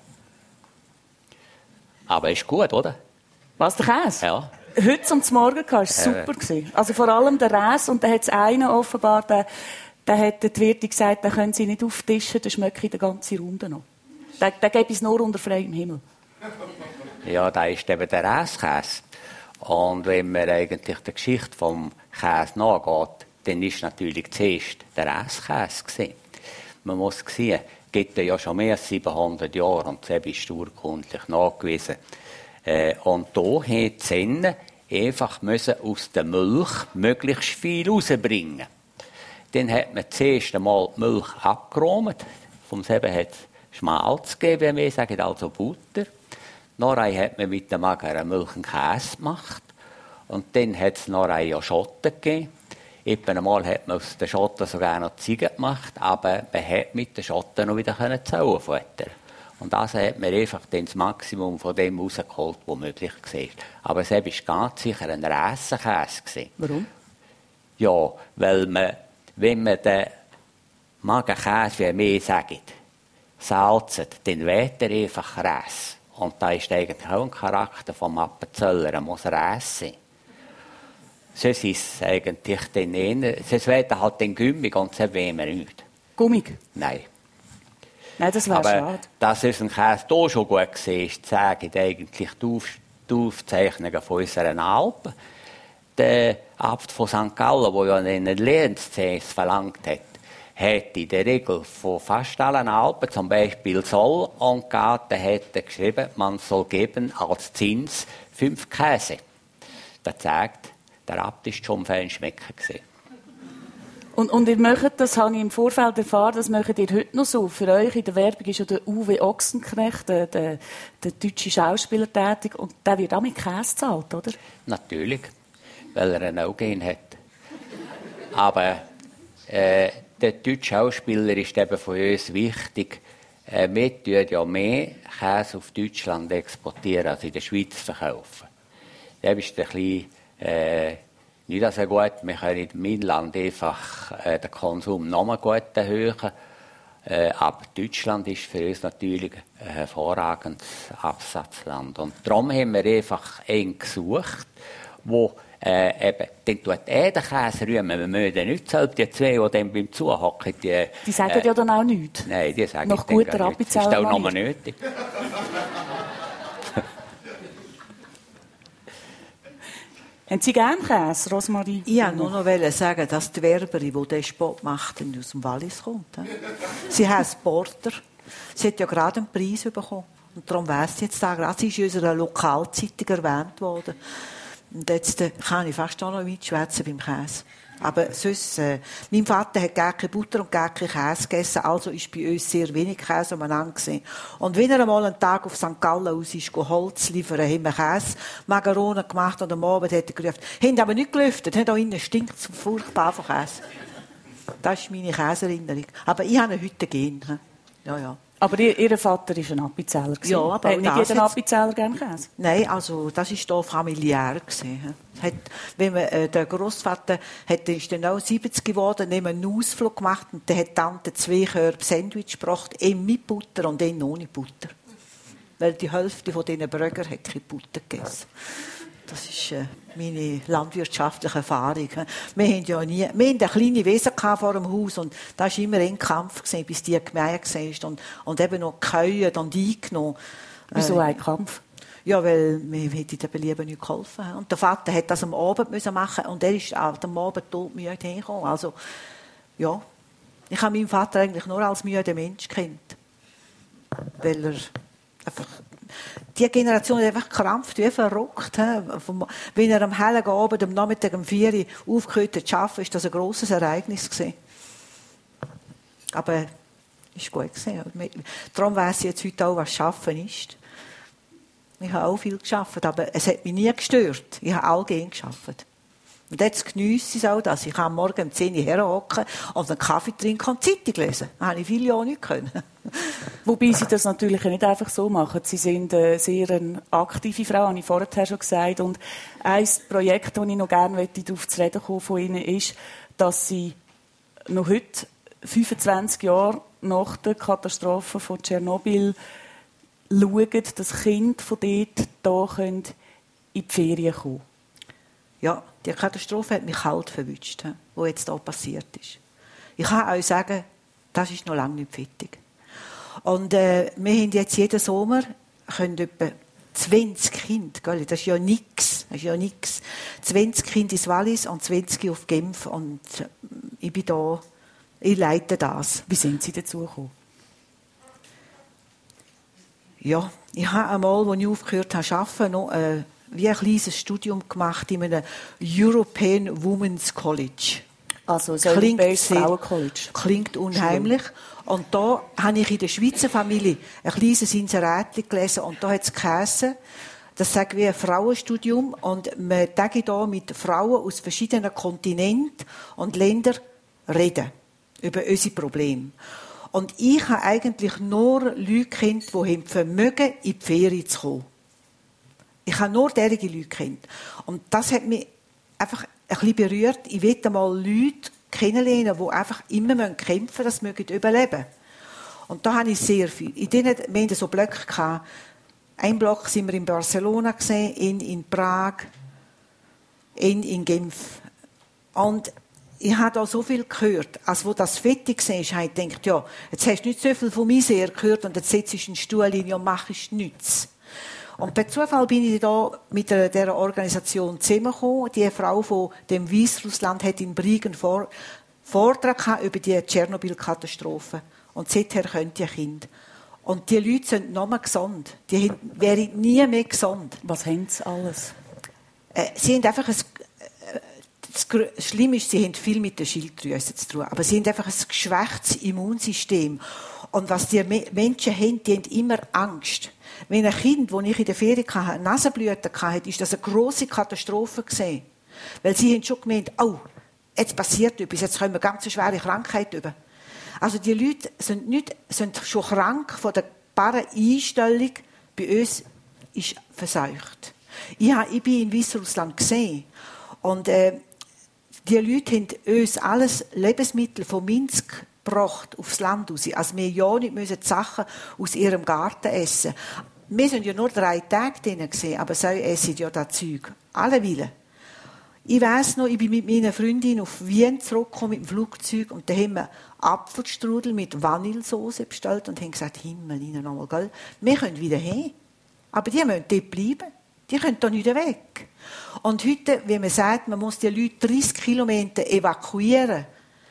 Aber ist gut, oder? Was, der Käse? Ja. Heute zum Morgen war es super. Äh. Also vor allem der Räs. Und da hat es einen offenbar, der, der hat die Wirtin gesagt, den können Sie nicht auftischen, dann schmecke ich den ganzen Runde noch. Den, den gebe ich nur unter freiem Himmel. Ja, da ist eben der Räskäse. Und wenn man eigentlich der Geschichte vom Käse nachgeht, dann ist natürlich zuerst der Räskäse gewesen. Man muss sehen, es gibt ja schon mehr als siebenhundert Jahre und das ist urkundlich nachgewiesen. Äh, und da hat die Senne einfach müssen aus der Milch möglichst viel rausbringen. Dann hat man zuerst einmal die Milch abgeräumt. Vom selben hat es Schmalz gegeben, wie wir sagen, also Butter. Nachher hat man mit der mageren Milch einen Käse gemacht. Und dann hat es noch eine Schotten gegeben. Etwa einmal hat man aus den Schotten sogar noch Ziegen gemacht, aber man hat mit den Schotten noch wieder Zellen futtern. Und also hat man einfach das Maximum von dem rausgeholt, was möglich war. Aber es war ganz sicher ein Rässenkäse. Warum? Ja, weil man, wenn man den Magenkäse, wie wir sagen, salzt, dann weht er einfach Räs. Und da ist eigentlich auch ein Charakter vom Appenzeller, er muss Räs sein. Sonst ist es eigentlich dann eher, sonst weht er halt den Gümmig und so wehen wir nicht. Gummig? Nein. Nein, das wäre Aber schade. dass unser Käse hier schon gut war, zeigen eigentlich die, Auf die Aufzeichnungen von unseren Alpen. Der Abt von Sankt Gallen, der ja einen Lehenszins verlangt hat, hat in der Regel von fast allen Alpen, zum Beispiel Soll und Gaten, hat er geschrieben, man soll geben als Zins fünf Käse. Das zeigt, der Abt ist schon fein schmecken gewesen. Und, und ihr möchtet, das habe ich im Vorfeld erfahren, das möchtet ihr heute noch so. Für euch in der Werbung ist ja der Uwe Ochsenknecht, der, der, der deutsche Schauspieler, tätig. Und der wird auch mit Käse gezahlt, oder? Natürlich, weil er einen No-Gain hat. Aber äh, der deutsche Schauspieler ist eben von uns wichtig. Äh, wir tun ja mehr Käse auf Deutschland exportieren, als in der Schweiz verkaufen. Das ist ein bisschen, äh, nicht so gut. Wir können in meinem Land einfach äh, den Konsum noch mal gut erhöhen. Äh, aber Deutschland ist für uns natürlich ein hervorragendes Absatzland. Und darum haben wir einfach einen gesucht, wo äh, eben, dann tut er den Käse rühmen. Wir mögen nicht selbst die zwei, die dann beim Zuhocken, die... Die sagen äh, ja dann auch nichts. Nein, die sagen nach guter gar nichts. Das ist auch noch mal nötig. Haben Sie gerne Käse, Rosmarie? Ich wollte nur noch sagen, dass die Werberin, die diesen Spot macht, aus dem Wallis kommt. Sie heißt Porter. Sie hat ja gerade einen Preis bekommen. Und darum weiss sie jetzt da gerade. Sie ist in unserer Lokalzeitung erwähnt worden. Und jetzt äh, kann ich fast auch noch mitschwätzen beim Käse. Aber sonst, äh, mein Vater hat gar keine Butter und gar keinen Käse gegessen, also ist bei uns sehr wenig Käse umeinander gewesen. Und wenn er einmal einen Tag auf Sankt Gallen raus ist, Holz liefern, haben wir Käse, Macaroni gemacht und am Abend hat er gerufen, haben aber nicht gelüftet, haben da innen stinkt es furchtbar von Käse. Das ist meine Käseerinnerung. Aber ich habe ihn heute gehen. Ja, ja. Aber ihr, ihr Vater war ein Appenzeller. Ja, aber hat nicht jeder Appenzeller gerne Käse? Nein, also das war hier familiär gewesen. Hat, wenn man, äh, der Grossvater hat, ist dann auch siebzig geworden, haben einen Ausflug gemacht und dann hat die Tante zwei Körbe Sandwich gebracht, einen mit Butter und einen ohne Butter. Weil die Hälfte von diesen Bröger hat keine Butter gegessen. Das ist äh, meine landwirtschaftliche Erfahrung. Wir haben ja nie, wir hatten eine kleine Wesen vor dem Haus und da war immer ein Kampf, gewesen, bis die gemäht war und, und eben noch gekäuert und eingenommen. Wieso ein Kampf? Ja, weil wir hätten dem Belieben nicht geholfen. Und der Vater hat das am Abend müssen machen und er ist auch am Abend todmüde hingekommen. Also, ja, ich habe meinen Vater eigentlich nur als müden Mensch kennt. Weil er einfach... Die Generation hat einfach gekrampft, wie verrückt. Wenn er am hellen Abend, am Nachmittag um vier Uhr aufgehört hat zu arbeiten, ist das ein grosses Ereignis gewesen. Aber es war gut gewesen. Darum weiss ich jetzt heute auch, was Arbeiten ist. Ich habe auch viel gearbeitet, aber es hat mich nie gestört. Ich habe allgemein gearbeitet. Und jetzt geniesse ich es auch, dass ich am Morgen um zehn Uhr herhocken und einen Kaffee trinken und Zeitung lesen. Das habe ich viele Jahre nicht können. Wobei Sie das natürlich nicht einfach so machen. Sie sind eine sehr eine aktive Frau, habe ich vorher schon gesagt. Und ein Projekt, das ich noch gerne darauf zu reden kommen von Ihnen, ist, dass Sie noch heute, fünfundzwanzig Jahre nach der Katastrophe von Tschernobyl, schauen, dass Kinder von dort hier in die Ferien kommen können. Ja, die Katastrophe hat mich kalt verwünscht, was jetzt hier passiert ist. Ich kann euch sagen, das ist noch lange nicht fertig. Und äh, wir haben jetzt jeden Sommer können etwa zwanzig Kinder, gell? Das ist ja nichts, das ist ja nichts. zwanzig Kinder ins Wallis und zwanzig auf Genf und ich bin da, ich leite das. Wie sind Sie dazu gekommen? Ja, ich habe einmal, als ich aufgehört habe zu arbeiten, noch äh, wie ein kleines Studium gemacht in einem European Women's College. Also ein europäisches Frauencollege. Klingt unheimlich. Und da habe ich in der Schweizer Familie ein kleines Inserat gelesen und da hat es geheißen, das sagt wie ein Frauenstudium und man tage da mit Frauen aus verschiedenen Kontinenten und Ländern reden über unsere Probleme. Und ich habe eigentlich nur Leute kennt, die haben Vermögen, in die Ferien zu kommen. Ich habe nur derige Leute kennt. Und das hat mich einfach ein bisschen berührt. Ich will einmal Leute kennenlernen, die einfach immer kämpfen müssen, dass sie überleben. Und da habe ich sehr viel. In denen, wir hatten so Blöcke gehabt. Ein Block sind wir in Barcelona gesehen, in, in Prag, in, in Genf. Und ich habe da so viel gehört. Als wo das fertig war, habe ich gedacht, ja, jetzt hast du nicht so viel von mir sehr gehört und jetzt setzt du einen Stuhl hin und machst nichts. Und per Zufall bin ich da mit dieser Organisation zusammengekommen. Die Frau von dem Weißrussland hat in Briegen vor, Vortrag über die Tschernobyl-Katastrophe. Und seither können die Kinder. Und die Leute sind noch mal gesund. Die wären nie mehr gesund. Was haben sie alles? Äh, sie haben einfach ein, äh, das Schlimme ist, sie haben viel mit der Schilddrüse zu tun. Aber sie haben einfach ein geschwächtes Immunsystem. Und was die Menschen haben, die haben immer Angst. Wenn ein Kind, das ich in der Ferien hatte, eine Nasenblüte hatte, ist das eine grosse Katastrophe gewesen. Weil sie haben schon gemeint, oh, jetzt passiert etwas, jetzt kommen wir ganz eine schwere Krankheit über. Also die Leute sind, nicht, sind schon krank von der Para-Einstellung. Bei uns ist verseucht. Ich, habe, ich bin in Weißrussland gesehen. Und äh, die Leute haben uns alles Lebensmittel von Minsk gebracht aufs Land raus. Also wir ja nicht müssen die Sachen aus ihrem Garten essen. Wir sind ja nur drei Tage drinnen gesehen, aber so essen ja das Zeug. Alle Willen. Ich weiss noch, ich bin mit meiner Freundin auf Wien zurückgekommen mit dem Flugzeug und da haben wir Apfelstrudel mit Vanillesauce bestellt und haben gesagt, Himmel, Ihnen nochmal, gell? Wir können wieder hin. Aber die müssen dort bleiben. Die können da nicht weg. Und heute, wie man sagt, man muss die Leute dreißig Kilometer evakuieren.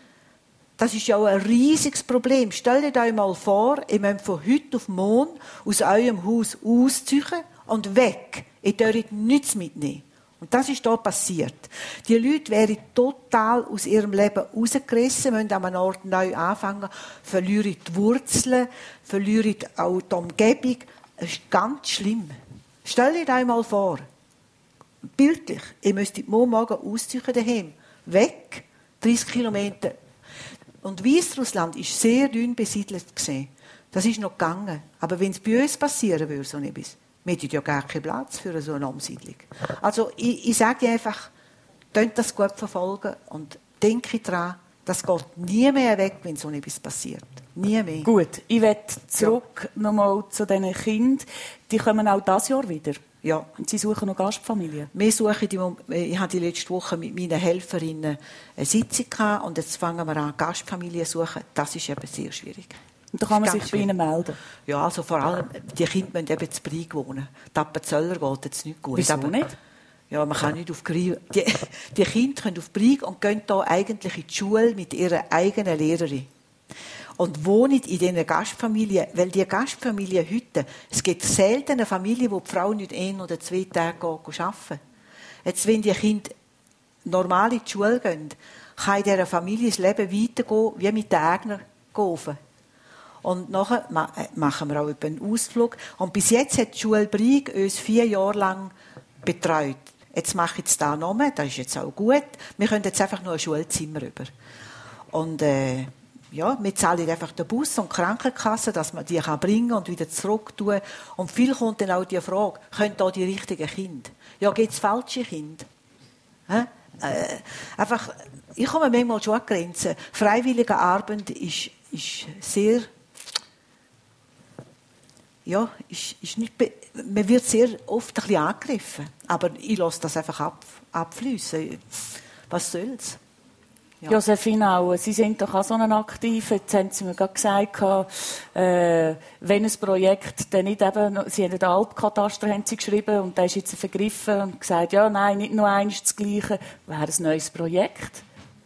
Das ist ja auch ein riesiges Problem. Stellt euch mal vor, ihr müsst von heute auf morgen aus eurem Haus ausziehen und weg. Ihr dürft nichts mitnehmen. Und das ist hier passiert. Die Leute wären total aus ihrem Leben rausgerissen, müssen an einem Ort neu anfangen, verlieren die Wurzeln, verlieren auch die Umgebung. Das ist ganz schlimm. Stellt euch mal vor, bildlich, ihr müsstet morgen ausziehen daheim. Weg, dreißig Kilometer. Und Weißrussland war sehr dünn besiedelt. Das ist noch gegangen. Aber wenn es bei uns passieren würde, so etwas, wir hätten ja gar keinen Platz für so eine Umsiedlung. Also ich, ich sage einfach, könnt das gut verfolgen und denke daran, das geht nie mehr weg, wenn so etwas passiert. Nie mehr. Gut, ich will zurück ja. nochmal zu diesen Kindern. Die kommen auch dieses Jahr wieder. Ja. Und Sie suchen noch Gastfamilien? Wir suchen, die, ich hatte die letzte Woche mit meinen Helferinnen eine Sitzung gehabt und jetzt fangen wir an, Gastfamilien zu suchen. Das ist eben sehr schwierig. Und da kann man sich bei Ihnen melden? Ja, also vor allem, die Kinder müssen eben zu Brieg wohnen. Die Appenzeller geht jetzt nicht gut. Wieso aber, nicht? Ja, man kann nicht auf Brieg. Die, die Kinder können auf Brieg und gehen da eigentlich in die Schule mit ihrer eigenen Lehrerin. Und wohnen in diesen Gastfamilien, weil die Gastfamilien heute, es gibt selten eine Familie, wo die Frau nicht ein oder zwei Tage arbeiten. Jetzt, wenn die Kinder normal in die Schule gehen, kann in dieser Familie das Leben weitergehen, wie mit den eigenen Gofen. Und nachher machen wir auch einen Ausflug. Und bis jetzt hat die Schule Brieg uns vier Jahre lang betreut. Jetzt mache ich es da nochmal, das ist jetzt auch gut. Wir können jetzt einfach nur ein Schulzimmer rüber. Und äh, ja, wir zahlen einfach den Bus und die Krankenkasse, dass man die kann bringen und wieder zurück tun. Und viel kommt dann auch die Frage, können da die richtigen Kinder? Ja, gibt es falsche Kinder? Hä? Äh, einfach, ich komme manchmal schon an die Grenzen. Freiwillige Arbeit ist, ist sehr... Ja, ist, ist nicht be- man wird sehr oft ein bisschen angegriffen. Aber ich lasse das einfach ab, abfließen. Was soll's? Ja. Josephine Aue, Sie sind doch auch so ein Aktiver. Jetzt haben Sie mir gerade gesagt, äh, wenn ein Projekt dann nicht eben, Sie haben den Alpkataster haben Sie geschrieben und der ist jetzt vergriffen und gesagt, ja, nein, nicht nur eins das Gleiche, wäre ein neues Projekt?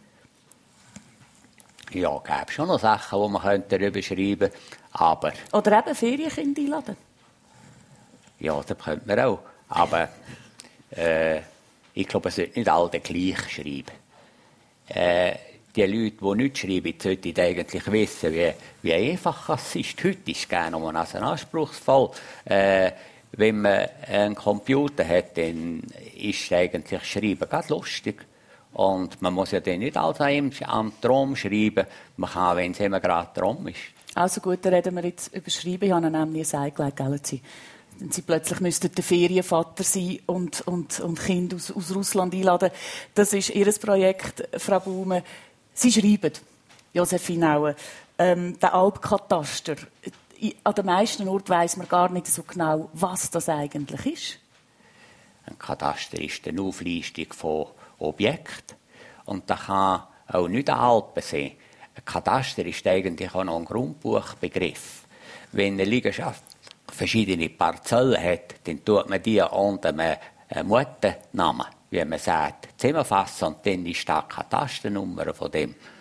Ja, es gäbe schon noch Sachen, die man darüber schreiben könnte, aber... Oder eben Ferienkinder einladen? Ja, das könnte man auch. Aber äh, ich glaube, es sollte nicht alle gleich schreiben. Äh, die Leute, die nicht schreiben, sollten eigentlich wissen, wie, wie einfach es ist. Heute ist es gerne um einen anspruchsvoll. Äh, wenn man einen Computer hat, dann ist eigentlich Schreiben ganz lustig. Und man muss ja dann nicht alles am Traum schreiben. Man kann, wenn es immer gerade Traum ist. Also gut, dann reden wir jetzt über Schreiben. Ich habe Ihnen nämlich ein Ei gelegt, gell, Sie. Wenn Sie plötzlich müssten der Ferienvater sein und, und, und Kinder aus, aus Russland einladen. Das ist Ihr Projekt, Frau Baume. Sie schreiben, Josephine Aue, ähm, der Alpkataster. An den meisten Orten weiss man gar nicht so genau, was das eigentlich ist. Ein Kataster ist eine Auflistung von Objekten. Und da kann auch nicht eine Alpe sein. Ein Kataster ist eigentlich auch noch ein Grundbuchbegriff. Wenn eine Liegenschaft verschiedene Parzellen hat, dann tut man die unter einem Mutternamen, wie man sagt, zusammenfassen und dann ist da die Katasternummer von dem.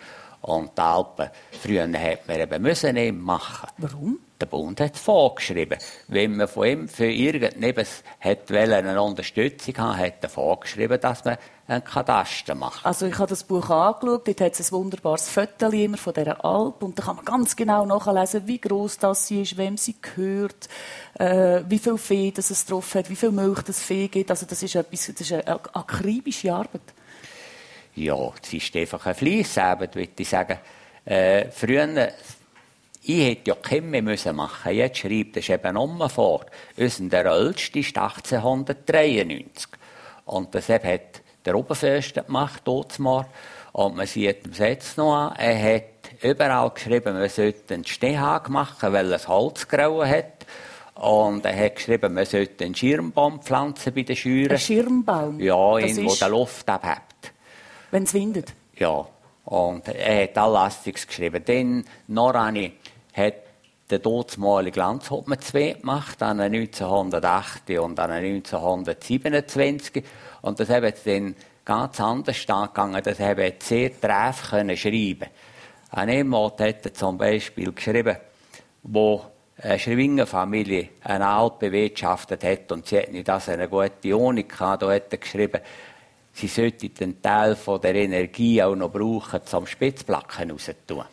Und die Alpen, früher hat man eben müssen nicht machen. Warum? Der Bund hat es vorgeschrieben. Wenn man von ihm für irgendetwas eine Unterstützung haben wollte, hat er vorgeschrieben, dass man einen Kataster macht. Also ich habe das Buch angeschaut, dort hat es ein wunderbares Foto immer von dieser Alp und da kann man ganz genau nachlesen, wie gross das sie ist, wem sie gehört, äh, wie viel Vieh das es drauf hat, wie viel Milch das Vieh gibt. Also das ist, etwas, das ist eine akribische Arbeit. Ja, es ist einfach eine Fleissarbeit, würde ich sagen. Äh, früher, ich hätte ja keinen mehr müssen machen. Jetzt schreibt es eben um vor. Unser ältester ist achtzehnhundertdreiundneunzig. Und das hat der Oberförster gemacht, dort mal. Und man sieht ihm jetzt noch an, er hat überall geschrieben, man sollte einen Stehhag machen, weil er das Holz grauen hat. Und er hat geschrieben, man sollte einen Schirmbaum pflanzen bei den Scheuren. Ein Schirmbaum? Ja, das in, wo der Luft abhebt. Wenn es windet? Ja. Und er hat Allastiges geschrieben. Dann, Norani, hat der damalige Landshopman zwei gemacht, dann neunzehnhundertachtzig und dann neunzehnhundertsiebenundzwanzig. Und das haben jetzt dann ganz anders angegangen, das haben sehr trefflich können schreiben. An einem Ort hat er zum Beispiel geschrieben, wo eine Schwingerfamilie eine Alp bewirtschaftet hat und sie hat nicht das eine gute Wohnung gehabt, da hat er geschrieben, sie sollte den Teil von der Energie auch noch brauchen, zum Spitzplacken rauszutun.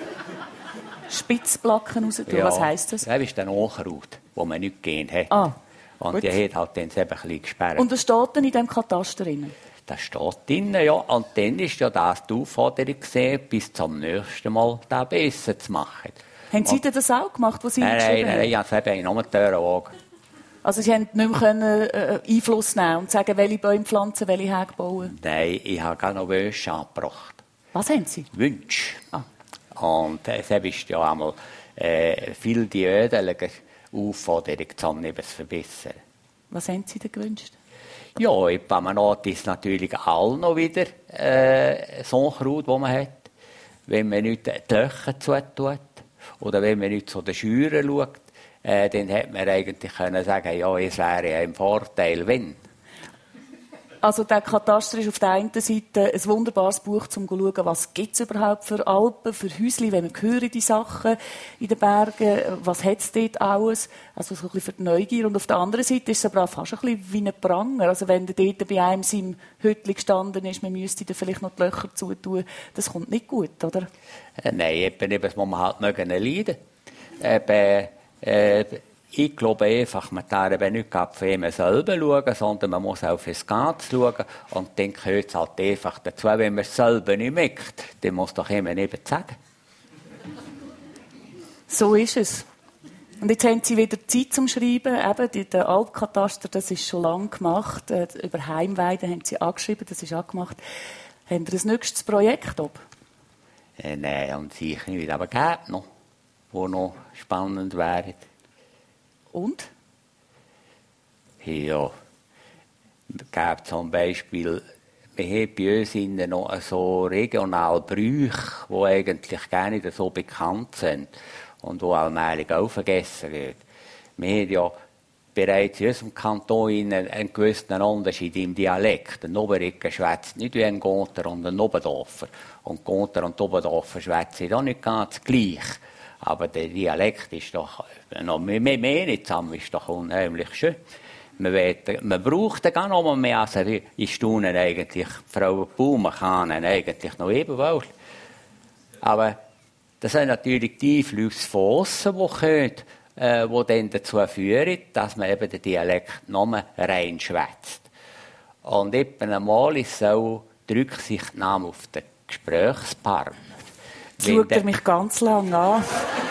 Spitzplacken raus tun. Ja. Was heisst das? Das ist ein Unkraut, das man nicht gehen hat. Ah, und gut. die hat halt dann eben ein bisschen gesperrt. Und das steht dann in diesem Kataster drin? Das steht drin, ja. Und dann ist ja das die Aufforderung gesehen, bis zum nächsten Mal das besser zu machen. Haben Sie denn das auch gemacht, was Sie nein, geschrieben nein, haben? Nein, ich habe es eben nur die Türen wagen. Also Sie haben nicht mehr können, äh, Einfluss nehmen und sagen, welche Bäume pflanzen, welche Hege bauen? Nein, ich habe gar noch Wünsche angebracht. Was haben Sie? Wünsche. Ah. Und es äh, ist ja einmal äh, viel die ödelige Aufforderung, um etwas zu verbessern. Was haben Sie denn gewünscht? Ja, ich bin noch, ist natürlich all noch wieder äh, so ein Kraut, das man hat. Wenn man nicht die Löcher zutut oder wenn man nicht zu den Scheuren schaut, äh, dann hätte man eigentlich können sagen, ja, es wäre ja ein Vorteil, wenn. Also der Kataster ist auf der einen Seite ein wunderbares Buch, um zu schauen, was gibt es überhaupt für Alpen, für Häuschen, wenn man hören die Sachen in den Bergen, was hat es dort alles, also so ein bisschen für die Neugier. Und auf der anderen Seite ist es aber auch fast ein bisschen wie ein Pranger. Also wenn der dort bei einem seinem Hütchen gestanden ist, man müsste da vielleicht noch die Löcher zutun, das kommt nicht gut, oder? Äh, nein, eben, eben, das muss man halt mögen leiden. Eben, äh, Ich glaube einfach, man darf eben nicht für ihn selber schauen, sondern man muss auch fürs Ganze schauen. Und dann gehört es halt einfach dazu, wenn man es selber nicht merkt, dann muss doch jemand eben sagen. So ist es. Und jetzt haben Sie wieder Zeit zum Schreiben. Eben, der Alpkataster, das ist schon lange gemacht. Äh, über Heimweiden haben Sie angeschrieben, das ist angemacht. Haben Sie ein nächstes Projekt ab? Äh, nein, und sicher nicht, aber es gibt noch, wo noch spannend wäre. Und? Ja, es gibt zum Beispiel, wir haben bei uns noch so regionale Brüche, die eigentlich gar nicht so bekannt sind und die allmählich auch vergessen werden. Wir haben ja bereits in unserem Kanton einen gewissen Unterschied im Dialekt. Ein Oberiger schwätzt nicht wie ein Gonter und ein Oberdorfer. Und Gonter und Oberdorfer schwätzen auch nicht ganz gleich. Aber der Dialekt ist doch noch mehr, mehr, mehr nicht zusammen, ist doch unheimlich schön. Man, wird, man braucht den gar noch mehr, also ich staune eigentlich, Frau Baumann eigentlich noch ebenfalls. Aber das sind natürlich die Einflüsse von aussen, die kommen, äh, die dann dazu führen, dass man eben den Dialekt noch mehr rein schwätzt. Und eben einmal ist so die Rücksichtnahme auf den Gesprächspartner. Jetzt schaut er mich ganz lang an.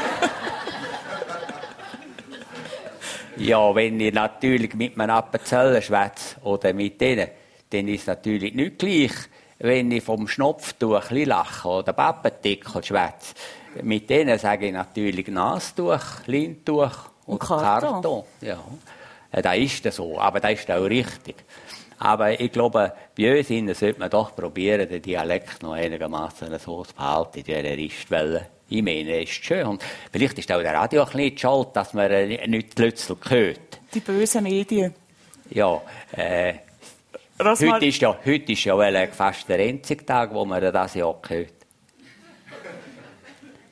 Ja, wenn ich natürlich mit einem Appenzeller schwätze oder mit denen, dann ist es natürlich nicht gleich, wenn ich vom Schnupftuch lache oder Pappendeckel schwätze. Mit denen sage ich natürlich Nastuch, Lindtuch und, und Karton. Karton. Ja, das ist das so, aber das ist auch richtig. Aber ich glaube, bei uns sollte man doch probieren, den Dialekt noch einigermaßen so zu behalten, wie er ist, weil ich meine, es ist schön. Und vielleicht ist auch der Radio ein bisschen schuld, dass man nicht plötzlich hört. Die bösen Medien. Ja, äh, heute ist ja, heute ist ja fast der einzige Tag, wo man das ja hört.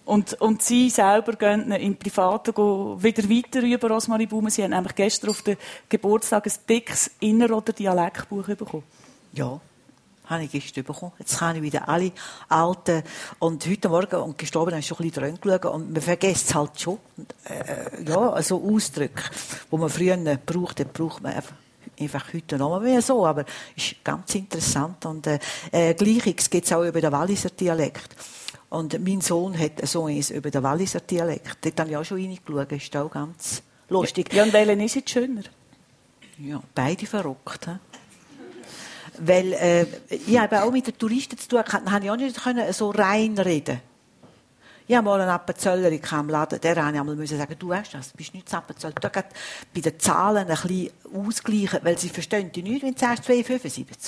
Und, und Sie selber gehen im Privaten wieder weiter über Rosmarie Baumann. Sie haben nämlich gestern auf den Geburtstag ein dickes Inner- oder Dialektbuch bekommen. Ja, habe ich gestern bekommen. Jetzt kann ich wieder alle alten, und heute Morgen, und gestorben, habe ich schon ein bisschen dran geschaut, und man vergisst es halt schon. Und, äh, ja, also Ausdrücke, die man früher braucht, den braucht man einfach. Einfach heute noch mehr so, aber ist ganz interessant. Und äh, äh, Gleiches gibt es auch über den Walliser Dialekt. Und mein Sohn hat so eins über den Walliser Dialekt. Dort habe ich auch schon reingeschaut, ist auch ganz lustig. Ja, und welchen ist jetzt schöner? Ja, beide verrückt. He? Weil äh, ich habe auch mit den Touristen zu tun, dann habe ich auch nicht können so rein reden. Ich habe mal einen Appenzeller im Laden, der habe ich einmal sagen, du weißt das, du bist nicht Appenzeller. Da geht bei den Zahlen ein bisschen ausgleichen, weil sie verstehen die nicht, wenn du sagst zwei Komma fünfundsiebzig.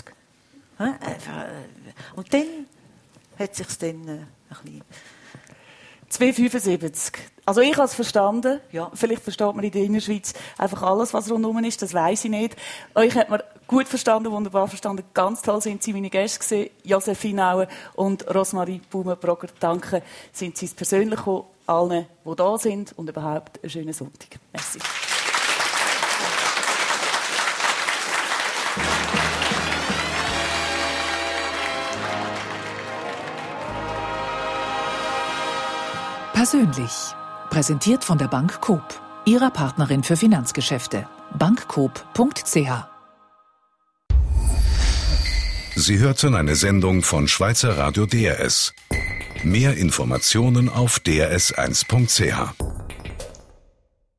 Und dann hat es sich dann ein bisschen... zwei Komma fünfundsiebzig. Also ich habe es verstanden. Ja. Vielleicht versteht man in der Innerschweiz einfach alles, was rundherum ist. Das weiss ich nicht. Euch hat man gut verstanden, wunderbar verstanden. Ganz toll sind Sie meine Gäste gewesen. Josef Finauer und Rosmarie Baumann-Brogger. Danke, sind Sie es persönlich gekommen. Allen, die da sind. Und überhaupt einen schönen Sonntag. Merci. Persönlich. Präsentiert von der Bank Coop, Ihrer Partnerin für Finanzgeschäfte. bankcoop punkt c h. Sie hörten eine Sendung von Schweizer Radio D R S. Mehr Informationen auf d r s eins punkt c h.